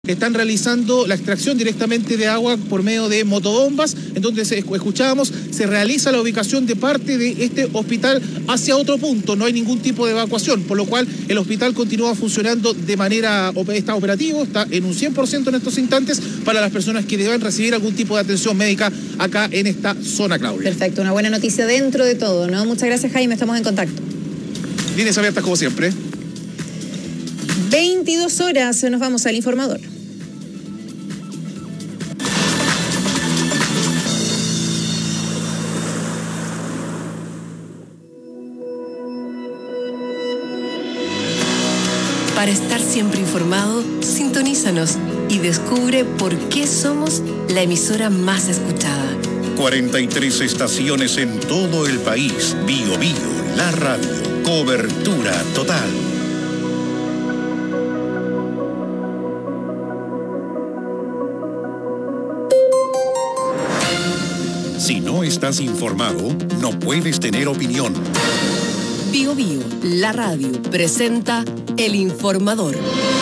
que están realizando la extracción directamente de agua por medio de motobombas. Entonces escuchábamos, se realiza la ubicación de parte de este hospital hacia otro punto, no hay ningún tipo de evacuación, por lo cual el hospital continúa funcionando de manera, está operativo, está en un 100% en estos instantes para las personas que deban recibir algún tipo de atención médica acá en esta zona, Claudia. Perfecto, una buena noticia dentro de todo, ¿no? Muchas gracias, Jaime, estamos en contacto. Líneas abiertas como siempre. 22 horas, nos vamos al informador. Para estar siempre informado, sintonízanos y descubre por qué somos la emisora más escuchada. 43 estaciones en todo el país. Bio Bio, la radio. Cobertura total. Si no estás informado, no puedes tener opinión. Bio Bio, la radio, presenta El Informador.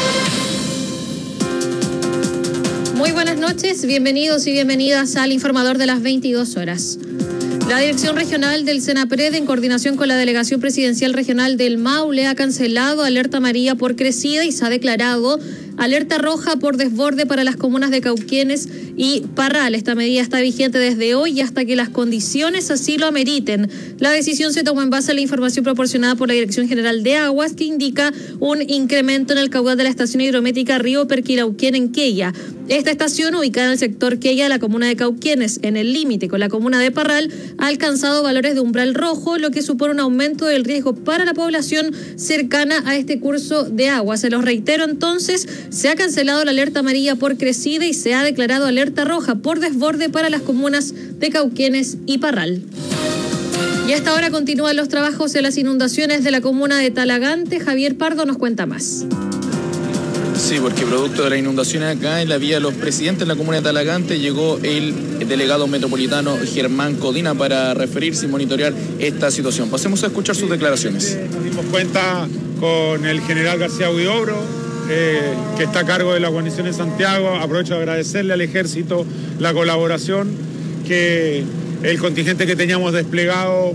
Muy buenas noches, bienvenidos y bienvenidas al Informador de las 22 horas. La Dirección Regional del Senapred, en coordinación con la Delegación Presidencial Regional del Maule, ha cancelado alerta amarilla por crecida y se ha declarado alerta roja por desborde para las comunas de Cauquenes y Parral. Esta medida está vigente desde hoy hasta que las condiciones así lo ameriten. La decisión se tomó en base a la información proporcionada por la Dirección General de Aguas, que indica un incremento en el caudal de la estación hidrométrica Río Perquirauquén en Quella. Esta estación, ubicada en el sector Quella de la comuna de Cauquenes, en el límite con la comuna de Parral, ha alcanzado valores de umbral rojo, lo que supone un aumento del riesgo para la población cercana a este curso de agua. Se los reitero entonces, se ha cancelado la alerta amarilla por crecida y se ha declarado alerta roja por desborde para las comunas de Cauquenes y Parral. Y hasta ahora continúan los trabajos en las inundaciones de la comuna de Talagante. Javier Pardo nos cuenta más. Sí, porque producto de las inundaciones acá en la vía de los presidentes en la comuna de Talagante llegó el delegado metropolitano Germán Codina para referirse y monitorear esta situación. Pasemos a escuchar sus declaraciones. Nos dimos cuenta con el general García Huidobro, que está a cargo de la guarnición en Santiago. Aprovecho de agradecerle al ejército la colaboración, que el contingente que teníamos desplegado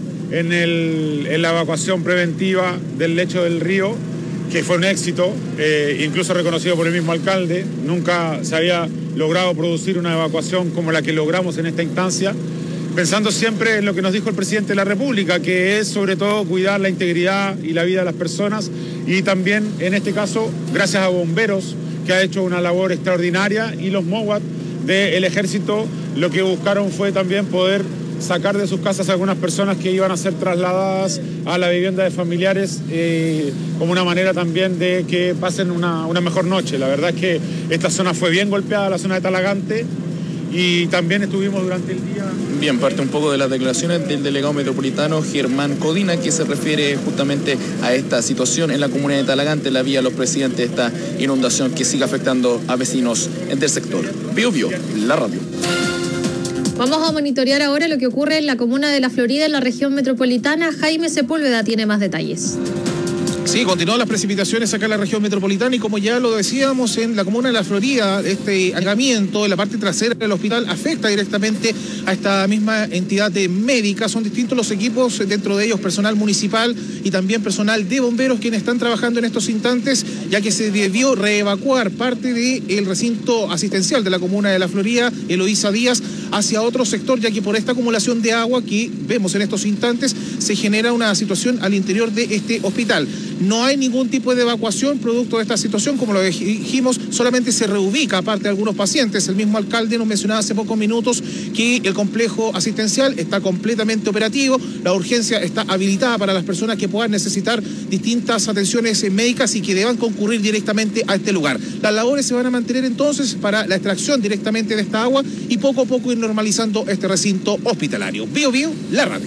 en la evacuación preventiva del lecho del río, que fue un éxito, incluso reconocido por el mismo alcalde. Nunca se había logrado producir una evacuación como la que logramos en esta instancia, pensando siempre en lo que nos dijo el presidente de la República, que es sobre todo cuidar la integridad y la vida de las personas, y también en este caso gracias a bomberos, que ha hecho una labor extraordinaria, y los MOWAT del ejército lo que buscaron fue también poder sacar de sus casas a algunas personas que iban a ser trasladadas a la vivienda de familiares, como una manera también de que pasen una mejor noche. La verdad es que esta zona fue bien golpeada, la zona de Talagante, y también estuvimos durante el día. Bien, parte un poco de las declaraciones del delegado metropolitano Germán Codina, que se refiere justamente a esta situación en la comuna de Talagante, la vía de los presidentes, esta inundación que sigue afectando a vecinos del sector. Bio Bio, la radio. Vamos a monitorear ahora lo que ocurre en la comuna de La Florida, en la región metropolitana. Jaime Sepúlveda tiene más detalles. Sí, continúan las precipitaciones acá en la región metropolitana y, como ya lo decíamos, en la comuna de La Florida, este allanamiento en la parte trasera del hospital afecta directamente a esta misma entidad médica. Son distintos los equipos, dentro de ellos personal municipal y también personal de bomberos, quienes están trabajando en estos instantes, ya que se debió reevacuar parte del recinto asistencial de la comuna de La Florida, Eloísa Díaz, hacia otro sector, ya que por esta acumulación de agua que vemos en estos instantes se genera una situación al interior de este hospital. No hay ningún tipo de evacuación producto de esta situación, como lo dijimos, solamente se reubica aparte de algunos pacientes. El mismo alcalde nos mencionaba hace pocos minutos que el complejo asistencial está completamente operativo, la urgencia está habilitada para las personas que puedan necesitar distintas atenciones médicas y que deban concurrir directamente a este lugar. Las labores se van a mantener entonces para la extracción directamente de esta agua y poco a poco ir normalizando este recinto hospitalario. Bio Bio, la radio.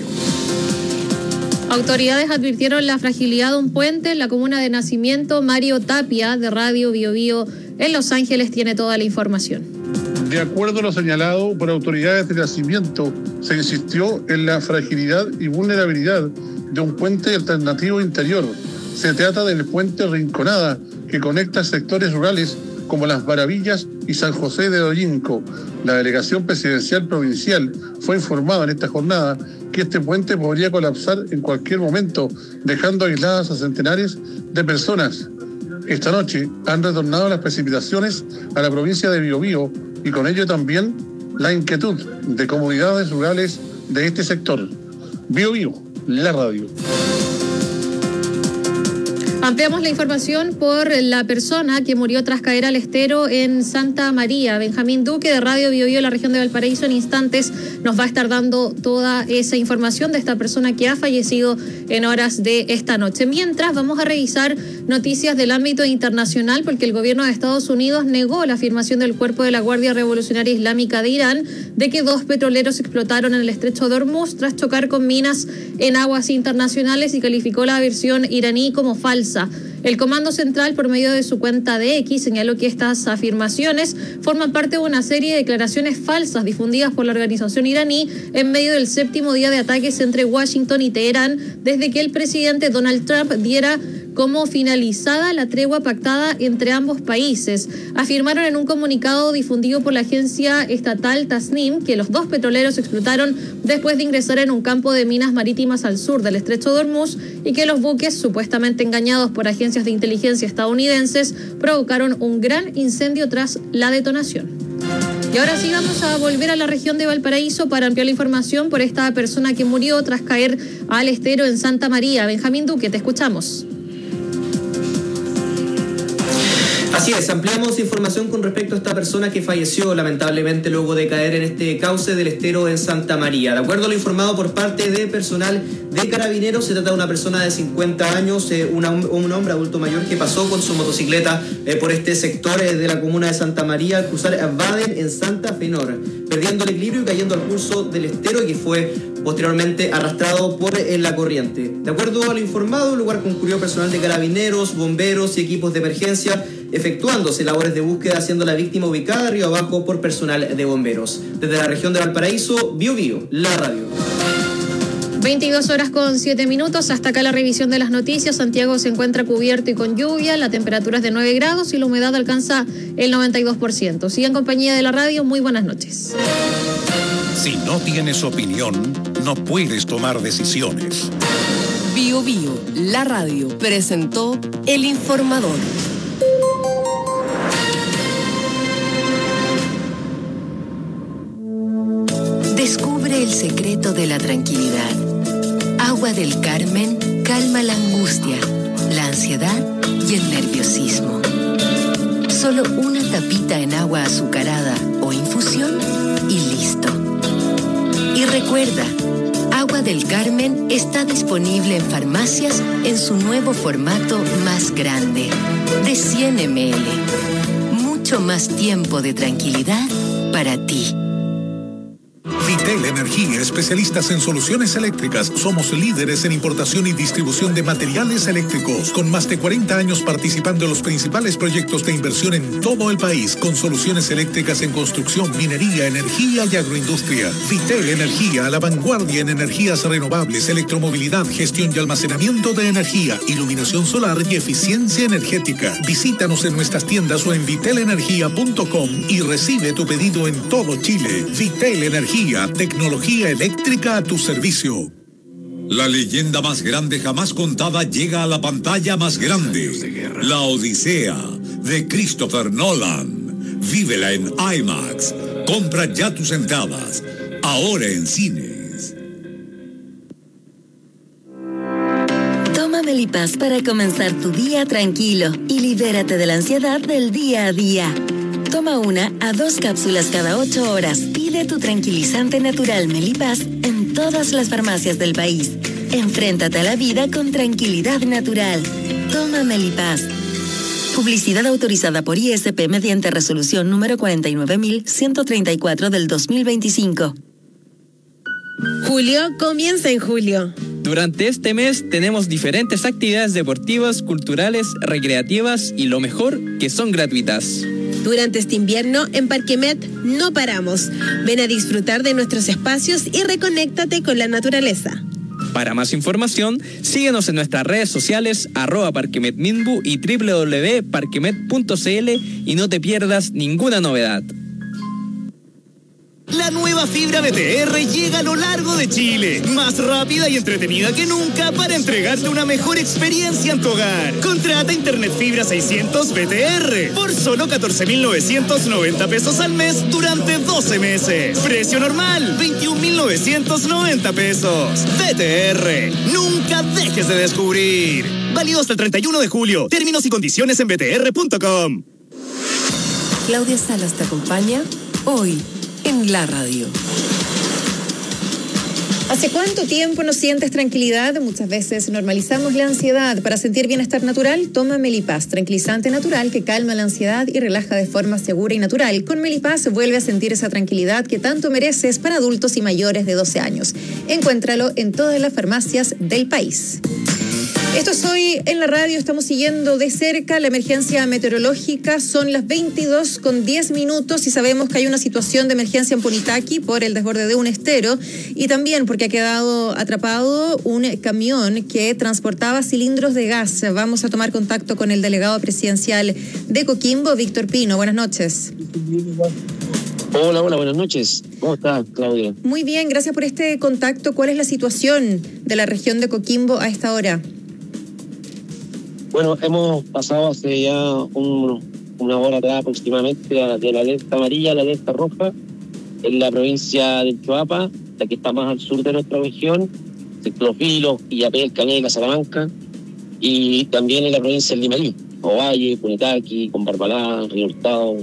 Autoridades advirtieron la fragilidad de un puente en la comuna de Nacimiento. Mario Tapia, de Radio Bio Bio en Los Ángeles, tiene toda la información. De acuerdo a lo señalado por autoridades de Nacimiento, se insistió en la fragilidad y vulnerabilidad de un puente alternativo interior. Se trata del puente Rinconada, que conecta sectores rurales como Las Maravillas y San José de Ollinco. La delegación presidencial provincial fue informada en esta jornada que este puente podría colapsar en cualquier momento, dejando aisladas a centenares de personas. Esta noche han retornado las precipitaciones a la provincia de Biobío y con ello también la inquietud de comunidades rurales de este sector. Biobío, la radio. Ampliamos la información por la persona que murió tras caer al estero en Santa María. Benjamín Duque de Radio Biobío, la región de Valparaíso, en instantes nos va a estar dando toda esa información de esta persona que ha fallecido en horas de esta noche. Mientras, vamos a revisar noticias del ámbito internacional porque el gobierno de Estados Unidos negó la afirmación del cuerpo de la Guardia Revolucionaria Islámica de Irán de que 2 petroleros explotaron en el estrecho de Hormuz tras chocar con minas en aguas internacionales y calificó la versión iraní como falsa. El Comando Central, por medio de su cuenta de X, señaló que estas afirmaciones forman parte de una serie de declaraciones falsas difundidas por la organización iraní en medio del 7º día de ataques entre Washington y Teherán desde que el presidente Donald Trump diera como finalizada la tregua pactada entre ambos países. Afirmaron en un comunicado difundido por la agencia estatal Tasnim que los 2 petroleros explotaron después de ingresar en un campo de minas marítimas al sur del estrecho de Hormuz y que los buques, supuestamente engañados por agencias de inteligencia estadounidenses, provocaron un gran incendio tras la detonación. Y ahora sí vamos a volver a la región de Valparaíso para ampliar la información por esta persona que murió tras caer al estero en Santa María. Benjamín Duque, te escuchamos. Así es, ampliamos información con respecto a esta persona que falleció lamentablemente luego de caer en este cauce del estero en Santa María. De acuerdo a lo informado por parte de personal de Carabineros, se trata de una persona de 50 años, un hombre adulto mayor que pasó con su motocicleta por este sector de la comuna de Santa María al cruzar Baden en Santa Fenor, perdiendo el equilibrio y cayendo al curso del estero y que fue posteriormente arrastrado por la corriente. De acuerdo a lo informado, el lugar concurrió personal de Carabineros, bomberos y equipos de emergencia, efectuándose labores de búsqueda, siendo la víctima ubicada río abajo por personal de bomberos. Desde la región de Valparaíso, Biobío, la radio. 22:07. Hasta acá la revisión de las noticias. Santiago se encuentra cubierto y con lluvia. La temperatura es de 9 grados y la humedad alcanza el 92%. Sigue en compañía de la radio. Muy buenas noches. Si no tienes opinión, no puedes tomar decisiones. Biobío, la radio, presentó El Informador. Descubre el secreto de la tranquilidad. Agua del Carmen calma la angustia, la ansiedad y el nerviosismo. Solo una tapita en agua azucarada o infusión y listo. Y recuerda, Agua del Carmen está disponible en farmacias en su nuevo formato más grande, de 100 ml. Mucho más tiempo de tranquilidad para ti. Vitel Energía, especialistas en soluciones eléctricas. Somos líderes en importación y distribución de materiales eléctricos, con más de 40 años participando en los principales proyectos de inversión en todo el país, con soluciones eléctricas en construcción, minería, energía y agroindustria. Vitel Energía, a la vanguardia en energías renovables, electromovilidad, gestión y almacenamiento de energía, iluminación solar y eficiencia energética. Visítanos en nuestras tiendas o en vitelenergia.com y recibe tu pedido en todo Chile. Vitel Energía, tecnología eléctrica a tu servicio. La leyenda más grande jamás contada llega a la pantalla más grande. La Odisea, de Christopher Nolan. Vívela en IMAX. Compra ya tus entradas. Ahora en cines. Toma Melipaz para comenzar tu día tranquilo y libérate de la ansiedad del día a día. Toma 1 a 2 cápsulas cada 8 horas. Pide tu tranquilizante natural Melipaz en todas las farmacias del país. Enfréntate a la vida con tranquilidad natural. Toma Melipaz. Publicidad autorizada por ISP mediante resolución número 49.134 del 2025. Julio comienza en julio. Durante este mes tenemos diferentes actividades deportivas, culturales, recreativas y lo mejor, que son gratuitas. Durante este invierno, en Parquemet no paramos. Ven a disfrutar de nuestros espacios y reconéctate con la naturaleza. Para más información, síguenos en nuestras redes sociales @parquemetminbu y www.parquemet.cl y no te pierdas ninguna novedad. La nueva fibra BTR llega a lo largo de Chile, más rápida y entretenida que nunca para entregarte una mejor experiencia en tu hogar. Contrata Internet Fibra 600 BTR por solo 14.990 pesos al mes durante 12 meses. Precio normal, 21.990 pesos. BTR, nunca dejes de descubrir. Válido hasta el 31 de julio. Términos y condiciones en btr.com. Claudia Salas te acompaña hoy en la radio. ¿Hace cuánto tiempo no sientes tranquilidad? Muchas veces normalizamos la ansiedad. Para sentir bienestar natural, toma Melipaz, tranquilizante natural que calma la ansiedad y relaja de forma segura y natural. Con Melipaz vuelve a sentir esa tranquilidad que tanto mereces para adultos y mayores de 12 años. Encuéntralo en todas las farmacias del país. Esto es Hoy en la Radio. Estamos siguiendo de cerca la emergencia meteorológica. Son las 22:10 y sabemos que hay una situación de emergencia en Punitaqui por el desborde de un estero y también porque ha quedado atrapado un camión que transportaba cilindros de gas. Vamos a tomar contacto con el delegado presidencial de Coquimbo, Víctor Pino. Buenas noches. Hola, buenas noches. ¿Cómo estás, Claudia? Muy bien, gracias por este contacto. ¿Cuál es la situación de la región de Coquimbo a esta hora? Bueno, hemos pasado hace ya una hora atrás aproximadamente de la alerta amarilla a la alerta roja en la provincia del Choapa, la que está más al sur de nuestra región, Sector Filos, Illapel, Cañeca, Salamanca, y también en la provincia del Limarí, Ovalle, Punitaqui, Combarbalá, Río Hurtado.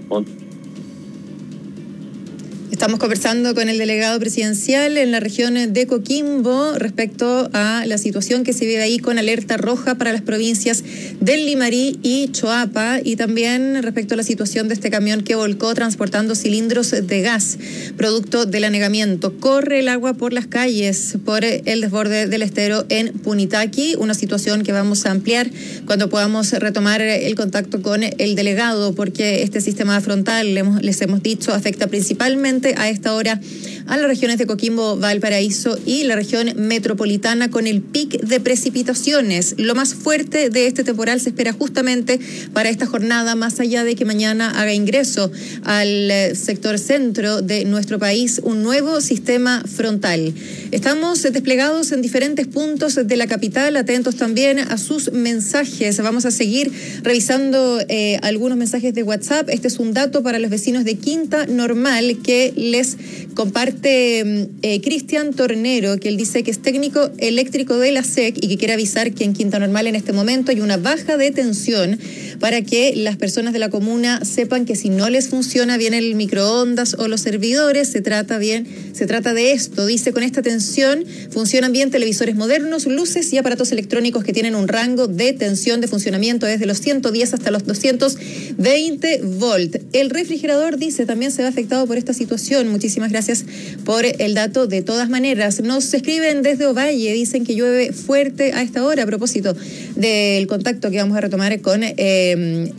Estamos conversando con el delegado presidencial en la región de Coquimbo respecto a la situación que se vive ahí con alerta roja para las provincias del Limarí y Choapa y también respecto a la situación de este camión que volcó transportando cilindros de gas, producto del anegamiento. Corre el agua por las calles por el desborde del estero en Punitaqui, una situación que vamos a ampliar cuando podamos retomar el contacto con el delegado, porque este sistema frontal, les hemos dicho, afecta principalmente a esta hora a las regiones de Coquimbo, Valparaíso y la región metropolitana con el pic de precipitaciones. Lo más fuerte de este temporal se espera justamente para esta jornada, más allá de que mañana haga ingreso al sector centro de nuestro país un nuevo sistema frontal. Estamos desplegados en diferentes puntos de la capital, atentos también a sus mensajes. Vamos a seguir revisando algunos mensajes de WhatsApp. Este es un dato para los vecinos de Quinta Normal que les comparte Cristian Tornero, que él dice que es técnico eléctrico de la SEC y que quiere avisar que en Quinta Normal en este momento hay una baja de tensión para que las personas de la comuna sepan que si no les funciona bien el microondas o los servidores, se trata de esto. Dice, con esta tensión funcionan bien televisores modernos, luces y aparatos electrónicos que tienen un rango de tensión de funcionamiento desde los 110 hasta los 220 volt. El refrigerador, dice, también se ve afectado por esta situación. Muchísimas gracias por el dato. De todas maneras, nos escriben desde Ovalle, dicen que llueve fuerte a esta hora, a propósito del contacto que vamos a retomar con el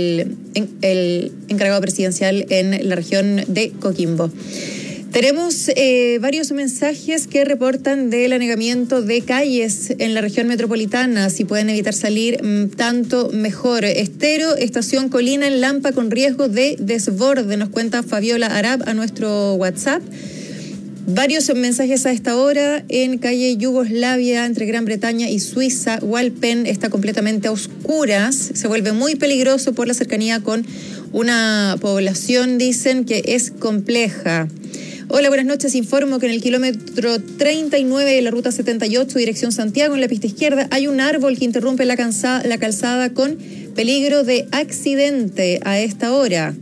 encargado presidencial en la región de Coquimbo. Tenemos varios mensajes que reportan del anegamiento de calles en la región metropolitana. Si pueden evitar salir, tanto mejor. Estero, estación Colina en Lampa con riesgo de desborde, nos cuenta Fabiola Arab a nuestro WhatsApp. Varios mensajes a esta hora. En calle Yugoslavia, entre Gran Bretaña y Suiza, Walpen está completamente a oscuras. Se vuelve muy peligroso por la cercanía con una población, dicen, que es compleja. Hola, buenas noches. Informo que en el kilómetro 39 de la ruta 78, dirección Santiago, en la pista izquierda, hay un árbol que interrumpe la calzada con peligro de accidente a esta hora.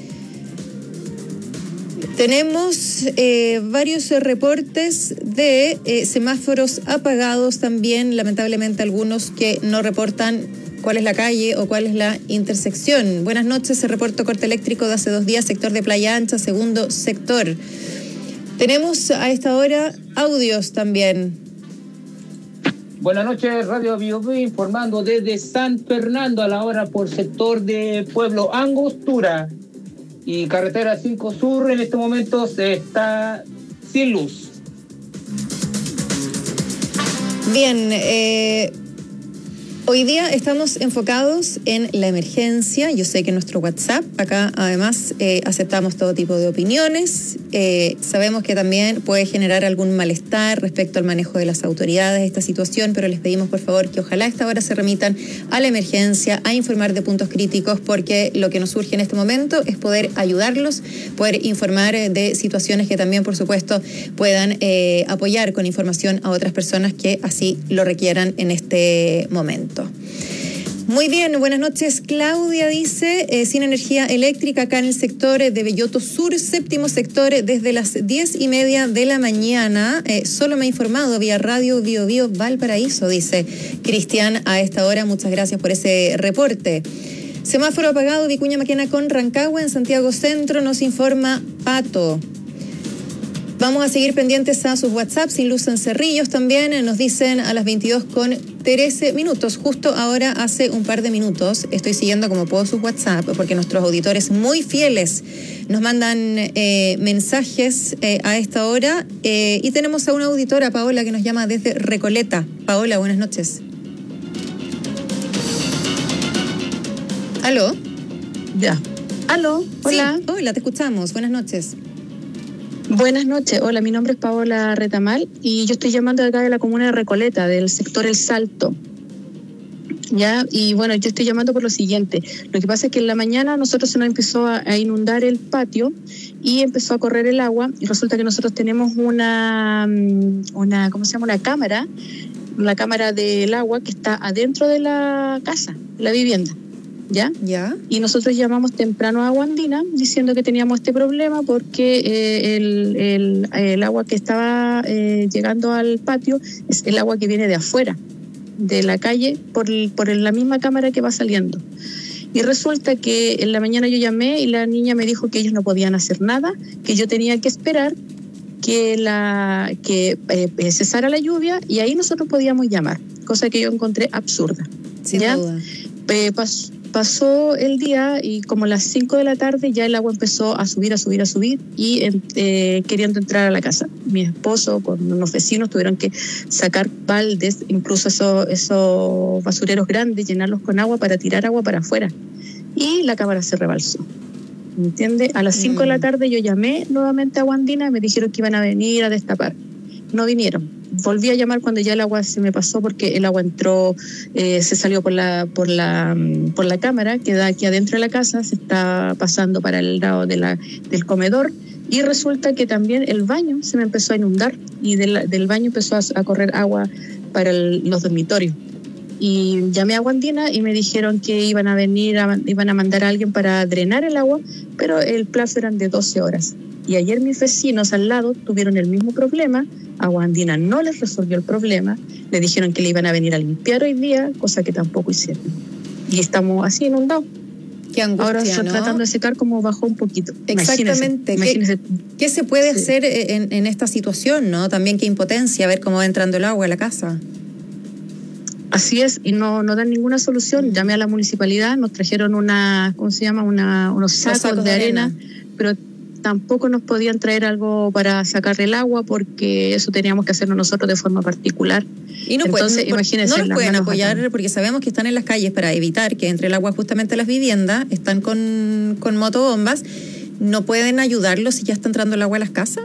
Tenemos varios reportes de semáforos apagados también, lamentablemente algunos que no reportan cuál es la calle o cuál es la intersección. Buenas noches, se reportó corte eléctrico de hace 2 días, sector de Playa Ancha, segundo sector. Tenemos a esta hora audios también. Buenas noches, Radio Bio Bio, informando desde San Fernando a la hora por sector de Pueblo Angostura y carretera 5 Sur. En este momento se está sin luz. Bien, hoy día estamos enfocados en la emergencia. Yo sé que en nuestro WhatsApp, acá además aceptamos todo tipo de opiniones. Sabemos que también puede generar algún malestar respecto al manejo de las autoridades de esta situación, pero les pedimos por favor que ojalá a esta hora se remitan a la emergencia, a informar de puntos críticos, porque lo que nos surge en este momento es poder ayudarlos, poder informar de situaciones que también, por supuesto, puedan apoyar con información a otras personas que así lo requieran en este momento. Muy bien, buenas noches. Claudia dice, sin energía eléctrica acá en el sector de Belloto Sur, séptimo sector, desde las 10:30 de la mañana. Solo me ha informado vía radio Bio Bio Valparaíso, dice Cristian a esta hora. Muchas gracias por ese reporte. Semáforo apagado, Vicuña Maquena con Rancagua, en Santiago Centro, nos informa Pato. Vamos a seguir pendientes a sus WhatsApp, sin luz en Cerrillos también, nos dicen a las 22:13, justo ahora hace un par de minutos, estoy siguiendo como puedo sus WhatsApp, porque nuestros auditores muy fieles nos mandan mensajes a esta hora, y tenemos a una auditora, Paola, que nos llama desde Recoleta. Paola, buenas noches. ¿Aló? Ya. ¿Aló? Hola. Sí, hola, te escuchamos, buenas noches. Buenas noches, hola, mi nombre es Paola Retamal y yo estoy llamando de acá de la comuna de Recoleta, del sector El Salto. Ya, y bueno, yo estoy llamando por lo siguiente. Lo que pasa es que en la mañana nosotros se nos empezó a inundar el patio y empezó a correr el agua, y resulta que nosotros tenemos una ¿cómo se llama? Una cámara, la cámara del agua que está adentro de la casa, de la vivienda. ¿Ya? Y nosotros llamamos temprano a Agua Andina diciendo que teníamos este problema porque el agua que estaba llegando al patio es el agua que viene de afuera, de la calle, por la misma cámara que va saliendo. Y resulta que en la mañana yo llamé y la niña me dijo que ellos no podían hacer nada, que yo tenía que esperar que cesara la lluvia y ahí nosotros podíamos llamar, cosa que yo encontré absurda. Sin duda. Pasó el día y como a las 5 de la tarde ya el agua empezó a subir y queriendo entrar a la casa. Mi esposo con unos vecinos tuvieron que sacar baldes, incluso esos basureros grandes, llenarlos con agua para tirar agua para afuera. Y la cámara se rebalsó. ¿Me entiende? A las 5 de la tarde yo llamé nuevamente a Agua Andina y me dijeron que iban a venir a destapar. No vinieron. Volví a llamar cuando ya el agua se me pasó porque el agua entró, se salió por la cámara que da aquí adentro de la casa, se está pasando para el lado del comedor, y resulta que también el baño se me empezó a inundar y del baño empezó a correr agua para los dormitorios. Y llamé a Agua Andina y me dijeron que iban a mandar a alguien para drenar el agua, pero el plazo eran de 12 horas. Y ayer mis vecinos al lado tuvieron el mismo problema. Agua Andina no les resolvió el problema. Le dijeron que le iban a venir a limpiar hoy día, cosa que tampoco hicieron. Y estamos así inundados. Qué angustia, ahora estoy ¿no? tratando de secar como bajó un poquito. Exactamente. Imagínese. ¿Qué se puede hacer en esta situación, no? También qué impotencia ver cómo va entrando el agua a la casa. Así es, y no dan ninguna solución. Llamé a la municipalidad, nos trajeron unos sacos de arena, pero tampoco nos podían traer algo para sacarle el agua porque eso teníamos que hacerlo nosotros de forma particular. Y entonces, imagínense, no nos pueden apoyar porque sabemos que están en las calles para evitar que entre el agua justamente a las viviendas, están con motobombas. ¿No pueden ayudarlos si ya está entrando el agua a las casas?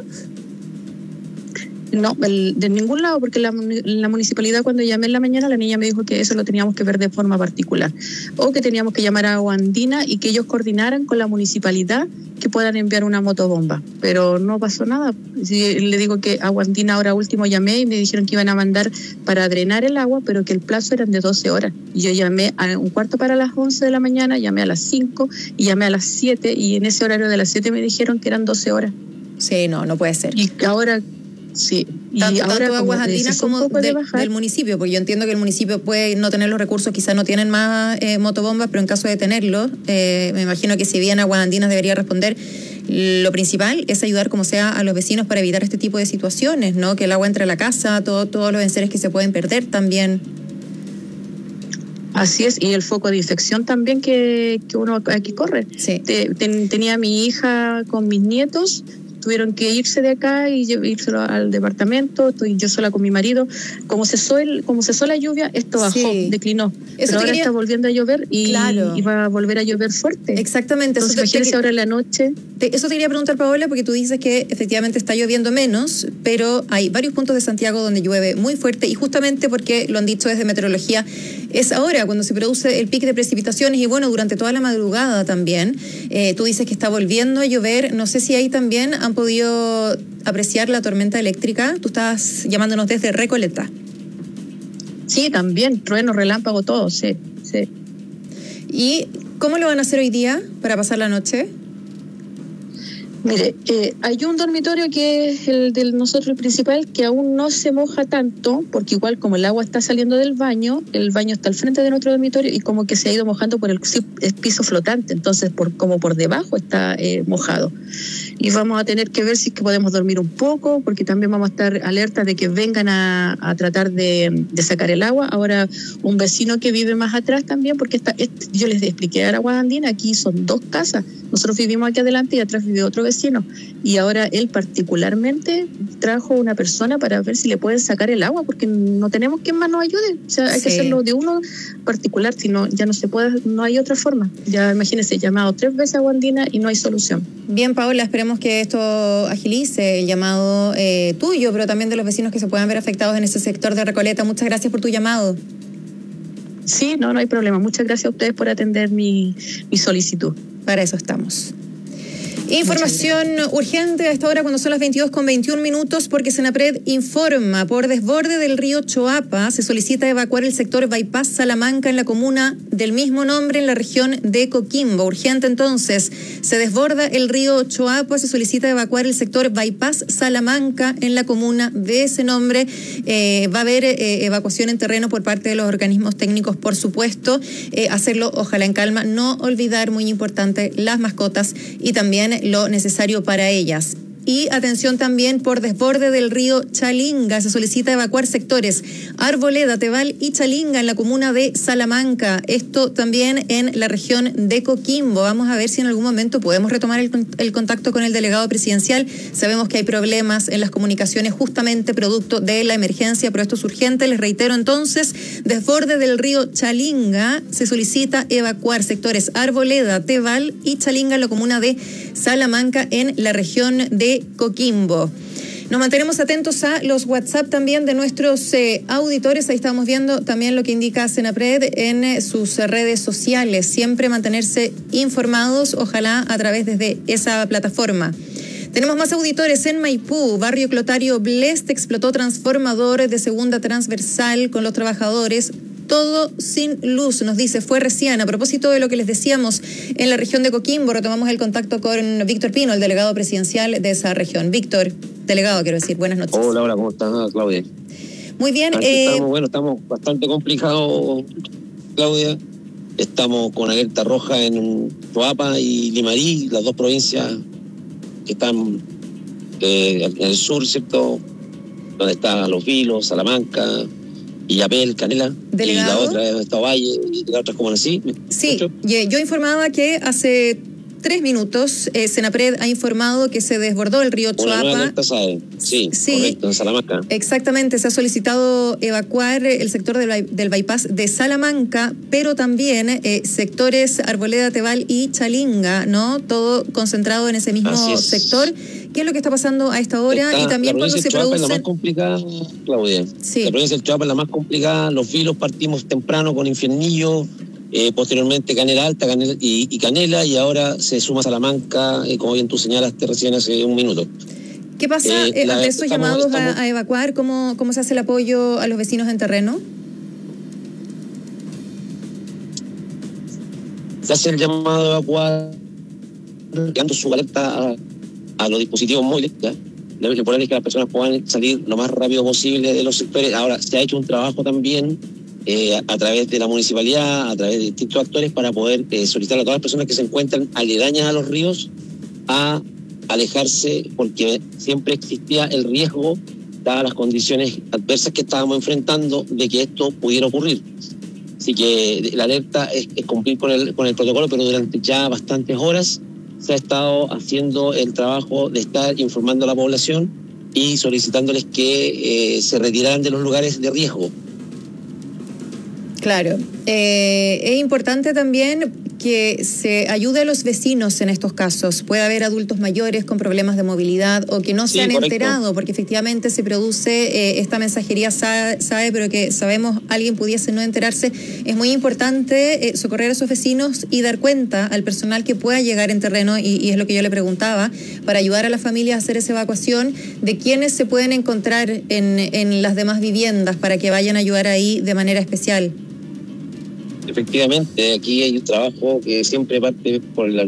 No, de ningún lado, porque la municipalidad, cuando llamé en la mañana, la niña me dijo que eso lo teníamos que ver de forma particular, o que teníamos que llamar a Agua Andina y que ellos coordinaran con la municipalidad que puedan enviar una motobomba, pero no pasó nada. Le digo que Agua Andina ahora último llamé y me dijeron que iban a mandar para drenar el agua, pero que el plazo eran de 12 horas. Y yo llamé a un cuarto para las 11 de la mañana, llamé a las 5 y llamé a las 7, y en ese horario de las 7 me dijeron que eran 12 horas. Sí, no puede ser. Y ahora... Sí, tanto Aguas Andinas como del municipio, porque yo entiendo que el municipio puede no tener los recursos, quizás no tienen más motobombas, pero en caso de tenerlo, me imagino que si bien Aguas Andinas debería responder, lo principal es ayudar como sea a los vecinos para evitar este tipo de situaciones, ¿no? Que el agua entre a la casa, todos los enseres que se pueden perder también. Así es, y el foco de infección también que uno aquí corre. Sí. Tenía a mi hija con mis nietos. tuvieron que irse de acá y irse al departamento. Estoy yo sola con mi marido. Como cesó la lluvia, esto bajó, declinó. Pero ahora está volviendo a llover y va a volver a llover fuerte. Exactamente. Entonces, imagínense ahora en la noche. Eso te quería preguntar, Paola, porque tú dices que efectivamente está lloviendo menos, pero hay varios puntos de Santiago donde llueve muy fuerte, y justamente porque lo han dicho desde meteorología, es ahora cuando se produce el pico de precipitaciones, y bueno, durante toda la madrugada también. Tú dices que está volviendo a llover. No sé si ahí también han podido apreciar la tormenta eléctrica. Tú estás llamándonos desde Recoleta. Sí, también, trueno, relámpago, todo, sí. ¿Y cómo lo van a hacer hoy día para pasar la noche? Mire, hay un dormitorio que es el de nosotros, el principal, que aún no se moja tanto, porque igual como el agua está saliendo del baño, el baño está al frente de nuestro dormitorio y como que se ha ido mojando por el piso flotante, entonces como por debajo está mojado. Y vamos a tener que ver si es que podemos dormir un poco, porque también vamos a estar alertas de que vengan a tratar de sacar el agua. Ahora, un vecino que vive más atrás también, porque yo les expliqué a Aragua Andina, aquí son 2 casas. Nosotros vivimos aquí adelante y atrás vive otro vecino. Y ahora él particularmente trajo una persona para ver si le pueden sacar el agua, porque no tenemos quien más nos ayude. O sea, hay que hacerlo de uno particular, si no, ya no se puede, no hay otra forma. Ya imagínense, he llamado 3 veces a Guandina y no hay solución. Bien, Paola, esperemos que esto agilice el llamado tuyo, pero también de los vecinos que se puedan ver afectados en ese sector de Recoleta. Muchas gracias por tu llamado. Sí, no hay problema. Muchas gracias a ustedes por atender mi solicitud. Para eso estamos. Información urgente a esta hora cuando son las 22:21, porque Senapred informa: por desborde del río Choapa se solicita evacuar el sector Bypass Salamanca en la comuna del mismo nombre en la región de Coquimbo. Urgente entonces, se desborda el río Choapa, se solicita evacuar el sector Bypass Salamanca en la comuna de ese nombre. Va a haber evacuación en terreno por parte de los organismos técnicos, por supuesto. Hacerlo ojalá en calma, no olvidar, muy importante, las mascotas y también lo necesario para ellas. Y atención también, por desborde del río Chalinga se solicita evacuar sectores Arboleda, Teval y Chalinga en la comuna de Salamanca. Esto también en la región de Coquimbo. Vamos a ver si en algún momento podemos retomar el contacto con el delegado presidencial. Sabemos que hay problemas en las comunicaciones justamente producto de la emergencia, pero esto es urgente. Les reitero entonces, desborde del río Chalinga se solicita evacuar sectores Arboleda, Teval y Chalinga en la comuna de Salamanca en la región de Coquimbo. Nos mantenemos atentos a los WhatsApp también de nuestros auditores. Ahí estamos viendo también lo que indica Senapred en sus redes sociales. Siempre mantenerse informados, ojalá a través desde esa plataforma. Tenemos más auditores en Maipú. Barrio Clotario Blest explotó transformador de segunda transversal con los trabajadores. Todo sin luz, nos dice, fue recién. A propósito de lo que les decíamos en la región de Coquimbo, retomamos el contacto con Víctor Pino, el delegado presidencial de esa región. Víctor, delegado, quiero decir, buenas noches. Hola, ¿cómo estás, Claudia? Muy bien. Estamos bastante complicados, Claudia. Estamos con alerta roja en Choapa y Limarí, las 2 provincias que están en el sur, ¿cierto? Donde están Los Vilos, Salamanca, Illapel, Canela. ¿Delegado? Y la otra es Estado Valle, y la otra es como así. Sí, yo informaba que hace 3 minutos Senapred ha informado que se desbordó el río Choapa. Sí, correcto, en Salamanca. Exactamente, se ha solicitado evacuar el sector del bypass de Salamanca, pero también sectores Arboleda, Teval y Chalinga, ¿no? Todo concentrado en ese mismo sector. ¿Qué es lo que está pasando a esta hora? Y también cuando se produce... La provincia del Choapa es la más complicada, Claudia. Sí. La provincia del Choapa es la más complicada. Los Vilos partimos temprano con Infiernillo, posteriormente Canela Alta y Canela, y ahora se suma Salamanca, como bien tú señalaste recién hace un minuto. ¿Qué pasa ante esos llamados a evacuar? ¿Cómo se hace el apoyo a los vecinos en terreno? Se hace el llamado a evacuar, dando su alerta a los dispositivos móviles, ¿ya? Lo importante es que las personas puedan salir lo más rápido posible de los sectores. Ahora, se ha hecho un trabajo también a través de la municipalidad, a través de distintos actores, para poder solicitar a todas las personas que se encuentran aledañas a los ríos a alejarse, porque siempre existía el riesgo, dadas las condiciones adversas que estábamos enfrentando, de que esto pudiera ocurrir. Así que la alerta es cumplir con el protocolo, pero durante ya bastantes horas se ha estado haciendo el trabajo de estar informando a la población y solicitándoles que se retiraran de los lugares de riesgo. Claro. Es importante también que se ayude a los vecinos en estos casos. Puede haber adultos mayores con problemas de movilidad o que no se han enterado, porque efectivamente se produce esta mensajería SAE, pero que sabemos alguien pudiese no enterarse. Es muy importante socorrer a esos vecinos y dar cuenta al personal que pueda llegar en terreno, y es lo que yo le preguntaba, para ayudar a las familias a hacer esa evacuación de quienes se pueden encontrar en las demás viviendas para que vayan a ayudar ahí de manera especial. Efectivamente, aquí hay un trabajo que siempre parte por la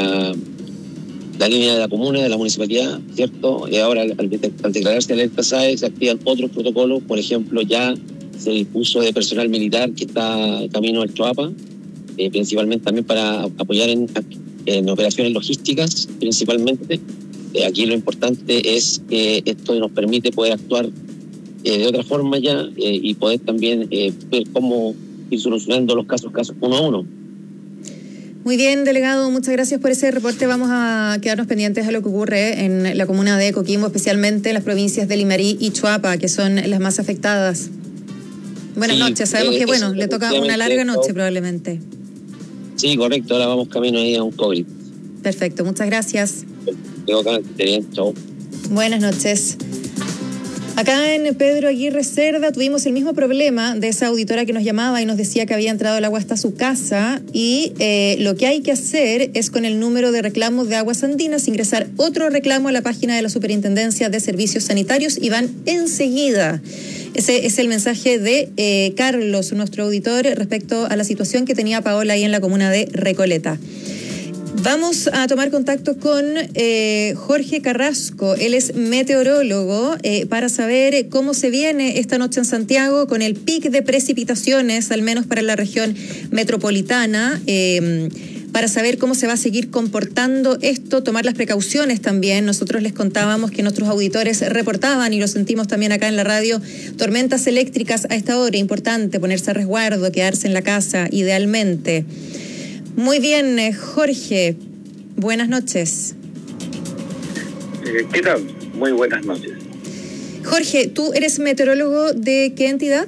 línea de la comuna, de la municipalidad, ¿cierto? Y ahora, al declararse alerta SAE, se activan otros protocolos. Por ejemplo, ya se dispuso de personal militar que está camino al Choapa, principalmente también para apoyar en operaciones logísticas, principalmente. Aquí lo importante es que esto nos permite poder actuar de otra forma ya y poder también ver cómo ir solucionando los casos uno a uno. Muy bien, delegado, muchas gracias por ese reporte. Vamos a quedarnos pendientes a lo que ocurre en la comuna de Coquimbo, especialmente en las provincias de Limarí y Choapa, que son las más afectadas. Buenas noches, sabemos que le toca una larga noche probablemente. Sí, correcto, ahora vamos camino ahí a un COVID. Perfecto, muchas gracias. Chao. Buenas noches. Acá en Pedro Aguirre Cerda tuvimos el mismo problema de esa auditora que nos llamaba y nos decía que había entrado el agua hasta su casa, y lo que hay que hacer es, con el número de reclamos de Aguas Andinas, ingresar otro reclamo a la página de la Superintendencia de Servicios Sanitarios y van enseguida. Ese es el mensaje de Carlos, nuestro auditor, respecto a la situación que tenía Paola ahí en la comuna de Recoleta. Vamos a tomar contacto con Jorge Carrasco. Él es meteorólogo, para saber cómo se viene esta noche en Santiago con el pic de precipitaciones, al menos para la región metropolitana, para saber cómo se va a seguir comportando esto, tomar las precauciones también. Nosotros les contábamos que nuestros auditores reportaban, y lo sentimos también acá en la radio, tormentas eléctricas a esta hora. Importante ponerse a resguardo, quedarse en la casa idealmente. Muy bien, Jorge, buenas noches. ¿Qué tal? Muy buenas noches. Jorge, ¿tú eres meteorólogo de qué entidad?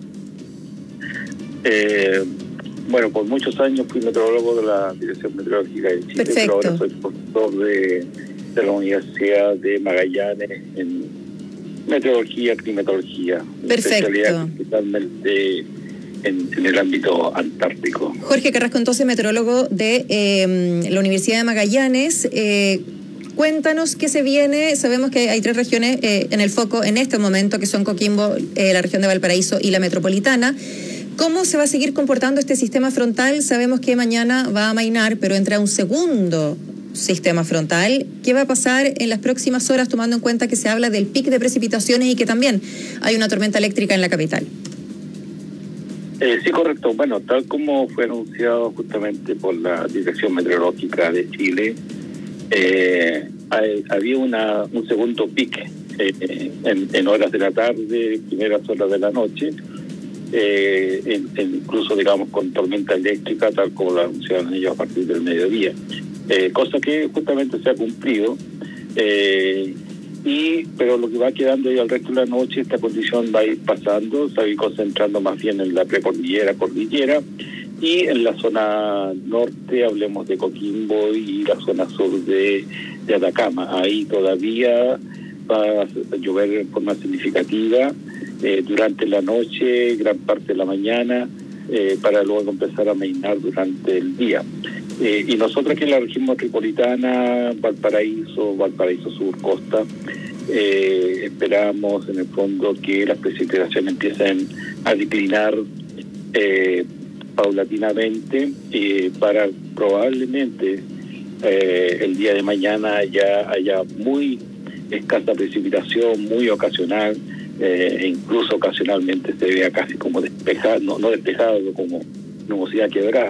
Bueno, por muchos años fui meteorólogo de la Dirección Meteorológica de Chile. Perfecto. Pero ahora soy profesor de la Universidad de Magallanes en meteorología, climatología. Perfecto. Especialidad principalmente en el ámbito antártico. Jorge Carrasco, entonces meteorólogo de la Universidad de Magallanes. Cuéntanos qué se viene. Sabemos que hay 3 regiones en el foco en este momento, que son Coquimbo, la región de Valparaíso y la metropolitana. ¿Cómo se va a seguir comportando este sistema frontal? Sabemos que mañana va a amainar, pero entra un segundo sistema frontal. ¿Qué va a pasar en las próximas horas, tomando en cuenta que se habla del pic de precipitaciones y que también hay una tormenta eléctrica en la capital? Sí, correcto. Bueno, tal como fue anunciado justamente por la Dirección Meteorológica de Chile, había un segundo pic en horas de la tarde, primeras horas de la noche, incluso, digamos, con tormenta eléctrica, tal como lo anunciaron ellos a partir del mediodía, cosa que justamente se ha cumplido. Pero lo que va quedando ahí al resto de la noche, esta condición va a ir pasando, se va a ir concentrando más bien en la precordillera, cordillera, y en la zona norte, hablemos de Coquimbo, y la zona sur de Atacama. Ahí todavía va a llover en forma significativa durante la noche, gran parte de la mañana, para luego empezar a amainar durante el día. Y nosotros aquí en la región metropolitana, Valparaíso Sur, Costa, esperamos en el fondo que las precipitaciones empiecen a declinar paulatinamente, para probablemente el día de mañana ya haya muy escasa precipitación, muy ocasional, e incluso ocasionalmente se vea casi como despejado, no despejado, como nubosidad quebrada.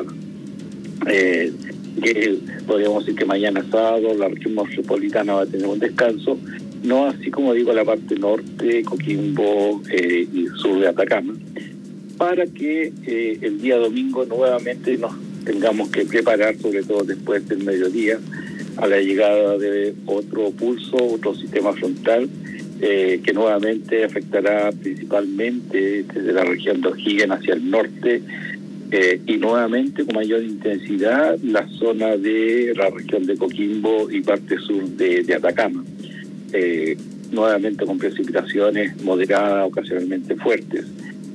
Que podríamos decir que mañana sábado la región metropolitana va a tener un descanso, no así como digo la parte norte, Coquimbo y sur de Atacama, para que el día domingo nuevamente nos tengamos que preparar, sobre todo después del mediodía, a la llegada de otro pulso, otro sistema frontal, que nuevamente afectará principalmente desde la región de O'Higgins hacia el norte, y nuevamente con mayor intensidad la zona de la región de Coquimbo y parte sur de Atacama, nuevamente con precipitaciones moderadas, ocasionalmente fuertes.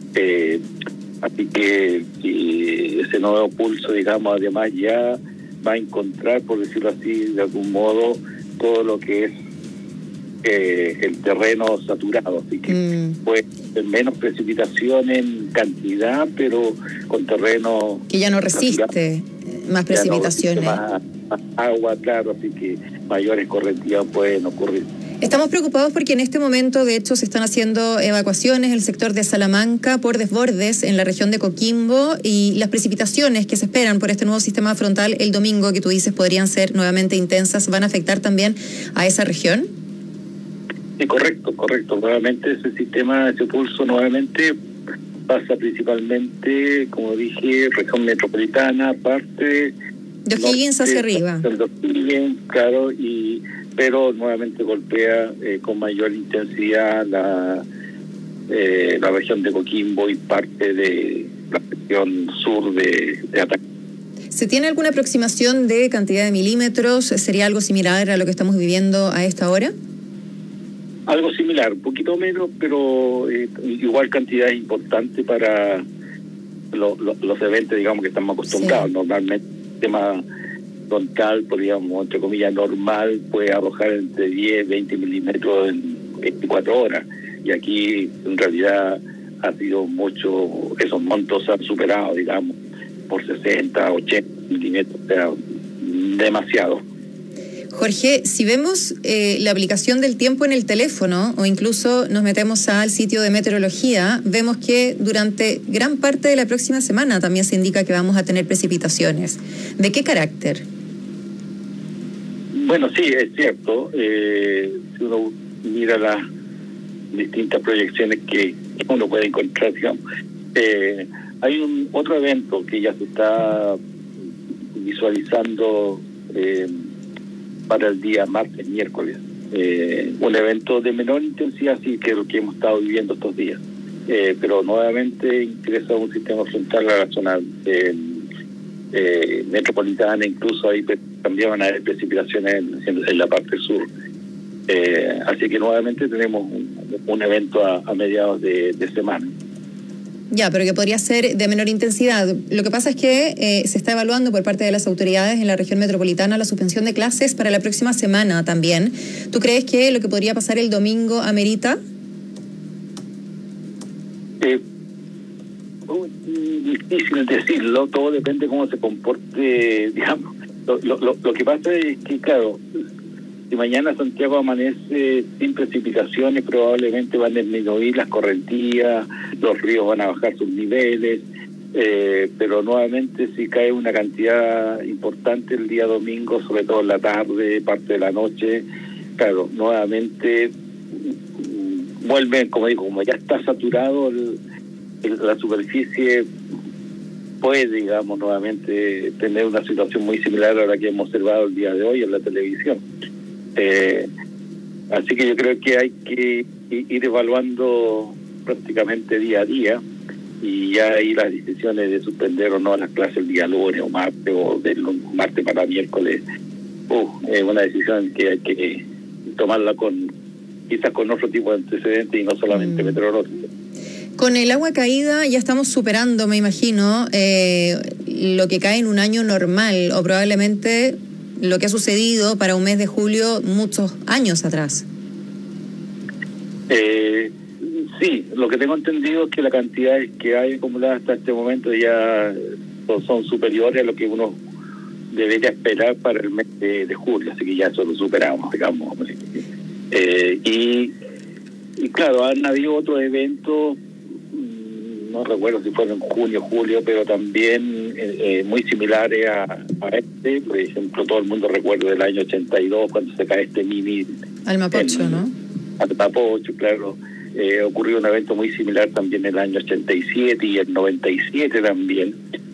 Así que ese nuevo pulso, digamos, además ya va a encontrar, por decirlo así, de algún modo, todo lo que es el terreno saturado, así que puede ser menos precipitación en cantidad, pero con terreno que ya no resiste más precipitaciones, más agua, claro, así que mayores correntías pueden ocurrir. Estamos preocupados porque en este momento, de hecho, se están haciendo evacuaciones en el sector de Salamanca por desbordes en la región de Coquimbo, y las precipitaciones que se esperan por este nuevo sistema frontal el domingo, que tú dices podrían ser nuevamente intensas, ¿van a afectar también a esa región? Sí, correcto. Nuevamente ese sistema, ese pulso nuevamente pasa principalmente, como dije, región metropolitana, parte de O'Higgins hacia arriba. De O'Higgins, claro, pero nuevamente golpea con mayor intensidad la región de Coquimbo y parte de la región sur de Atacama. ¿Se tiene alguna aproximación de cantidad de milímetros? ¿Sería algo similar a lo que estamos viviendo a esta hora? Algo similar, un poquito menos, pero igual cantidad importante para los eventos, digamos, que estamos acostumbrados. Sí. Normalmente el tema frontal, podríamos, entre comillas, normal, puede arrojar entre 10, 20 milímetros en 24 horas. Y aquí, en realidad, ha sido mucho, esos montos se han superado, digamos, por 60, 80 milímetros, o sea, demasiado. Jorge, si vemos la aplicación del tiempo en el teléfono o incluso nos metemos al sitio de meteorología, vemos que durante gran parte de la próxima semana también se indica que vamos a tener precipitaciones. ¿De qué carácter? Bueno, sí, es cierto. Si uno mira las distintas proyecciones que uno puede encontrar, digamos, hay otro evento que ya se está visualizando para el día martes, miércoles. Un evento de menor intensidad, sí, que es lo que hemos estado viviendo estos días. Pero nuevamente ingresa un sistema frontal a la zona metropolitana, incluso ahí también van a haber precipitaciones en la parte sur. Así que nuevamente tenemos un evento a mediados de semana. Ya, pero que podría ser de menor intensidad. Lo que pasa es que se está evaluando por parte de las autoridades en la región metropolitana la suspensión de clases para la próxima semana también. ¿Tú crees que lo que podría pasar el domingo amerita? Difícil decirlo, todo depende de cómo se comporte, digamos. Lo que pasa es que, claro, si mañana Santiago amanece sin precipitaciones, probablemente van a disminuir las correntías, los ríos van a bajar sus niveles, pero nuevamente si cae una cantidad importante el día domingo, sobre todo en la tarde, parte de la noche, claro, nuevamente vuelven, como digo, como ya está saturado la superficie, puede, digamos, nuevamente tener una situación muy similar a la que hemos observado el día de hoy en la televisión. Así que yo creo que hay que ir evaluando prácticamente día a día, y ya ahí las decisiones de suspender o no las clases el día lunes o martes, o del martes para miércoles, es una decisión que hay que tomarla quizás con otro tipo de antecedentes y no solamente meteorológico. Con el agua caída ya estamos superando, me imagino, lo que cae en un año normal, o probablemente lo que ha sucedido para un mes de julio muchos años atrás. Sí, lo que tengo entendido es que la cantidad que hay acumulada hasta este momento ya son superiores a lo que uno debería esperar para el mes de julio, así que ya eso lo superamos, digamos. Y claro, han habido otros eventos, no recuerdo si fueron en junio, julio, pero también muy similares a este. Por ejemplo, todo el mundo recuerda del año 82, cuando se cae este mini al Mapocho, ¿no? Al Mapocho, claro. Ocurrió un evento muy similar también en el año 87 y el 97 también.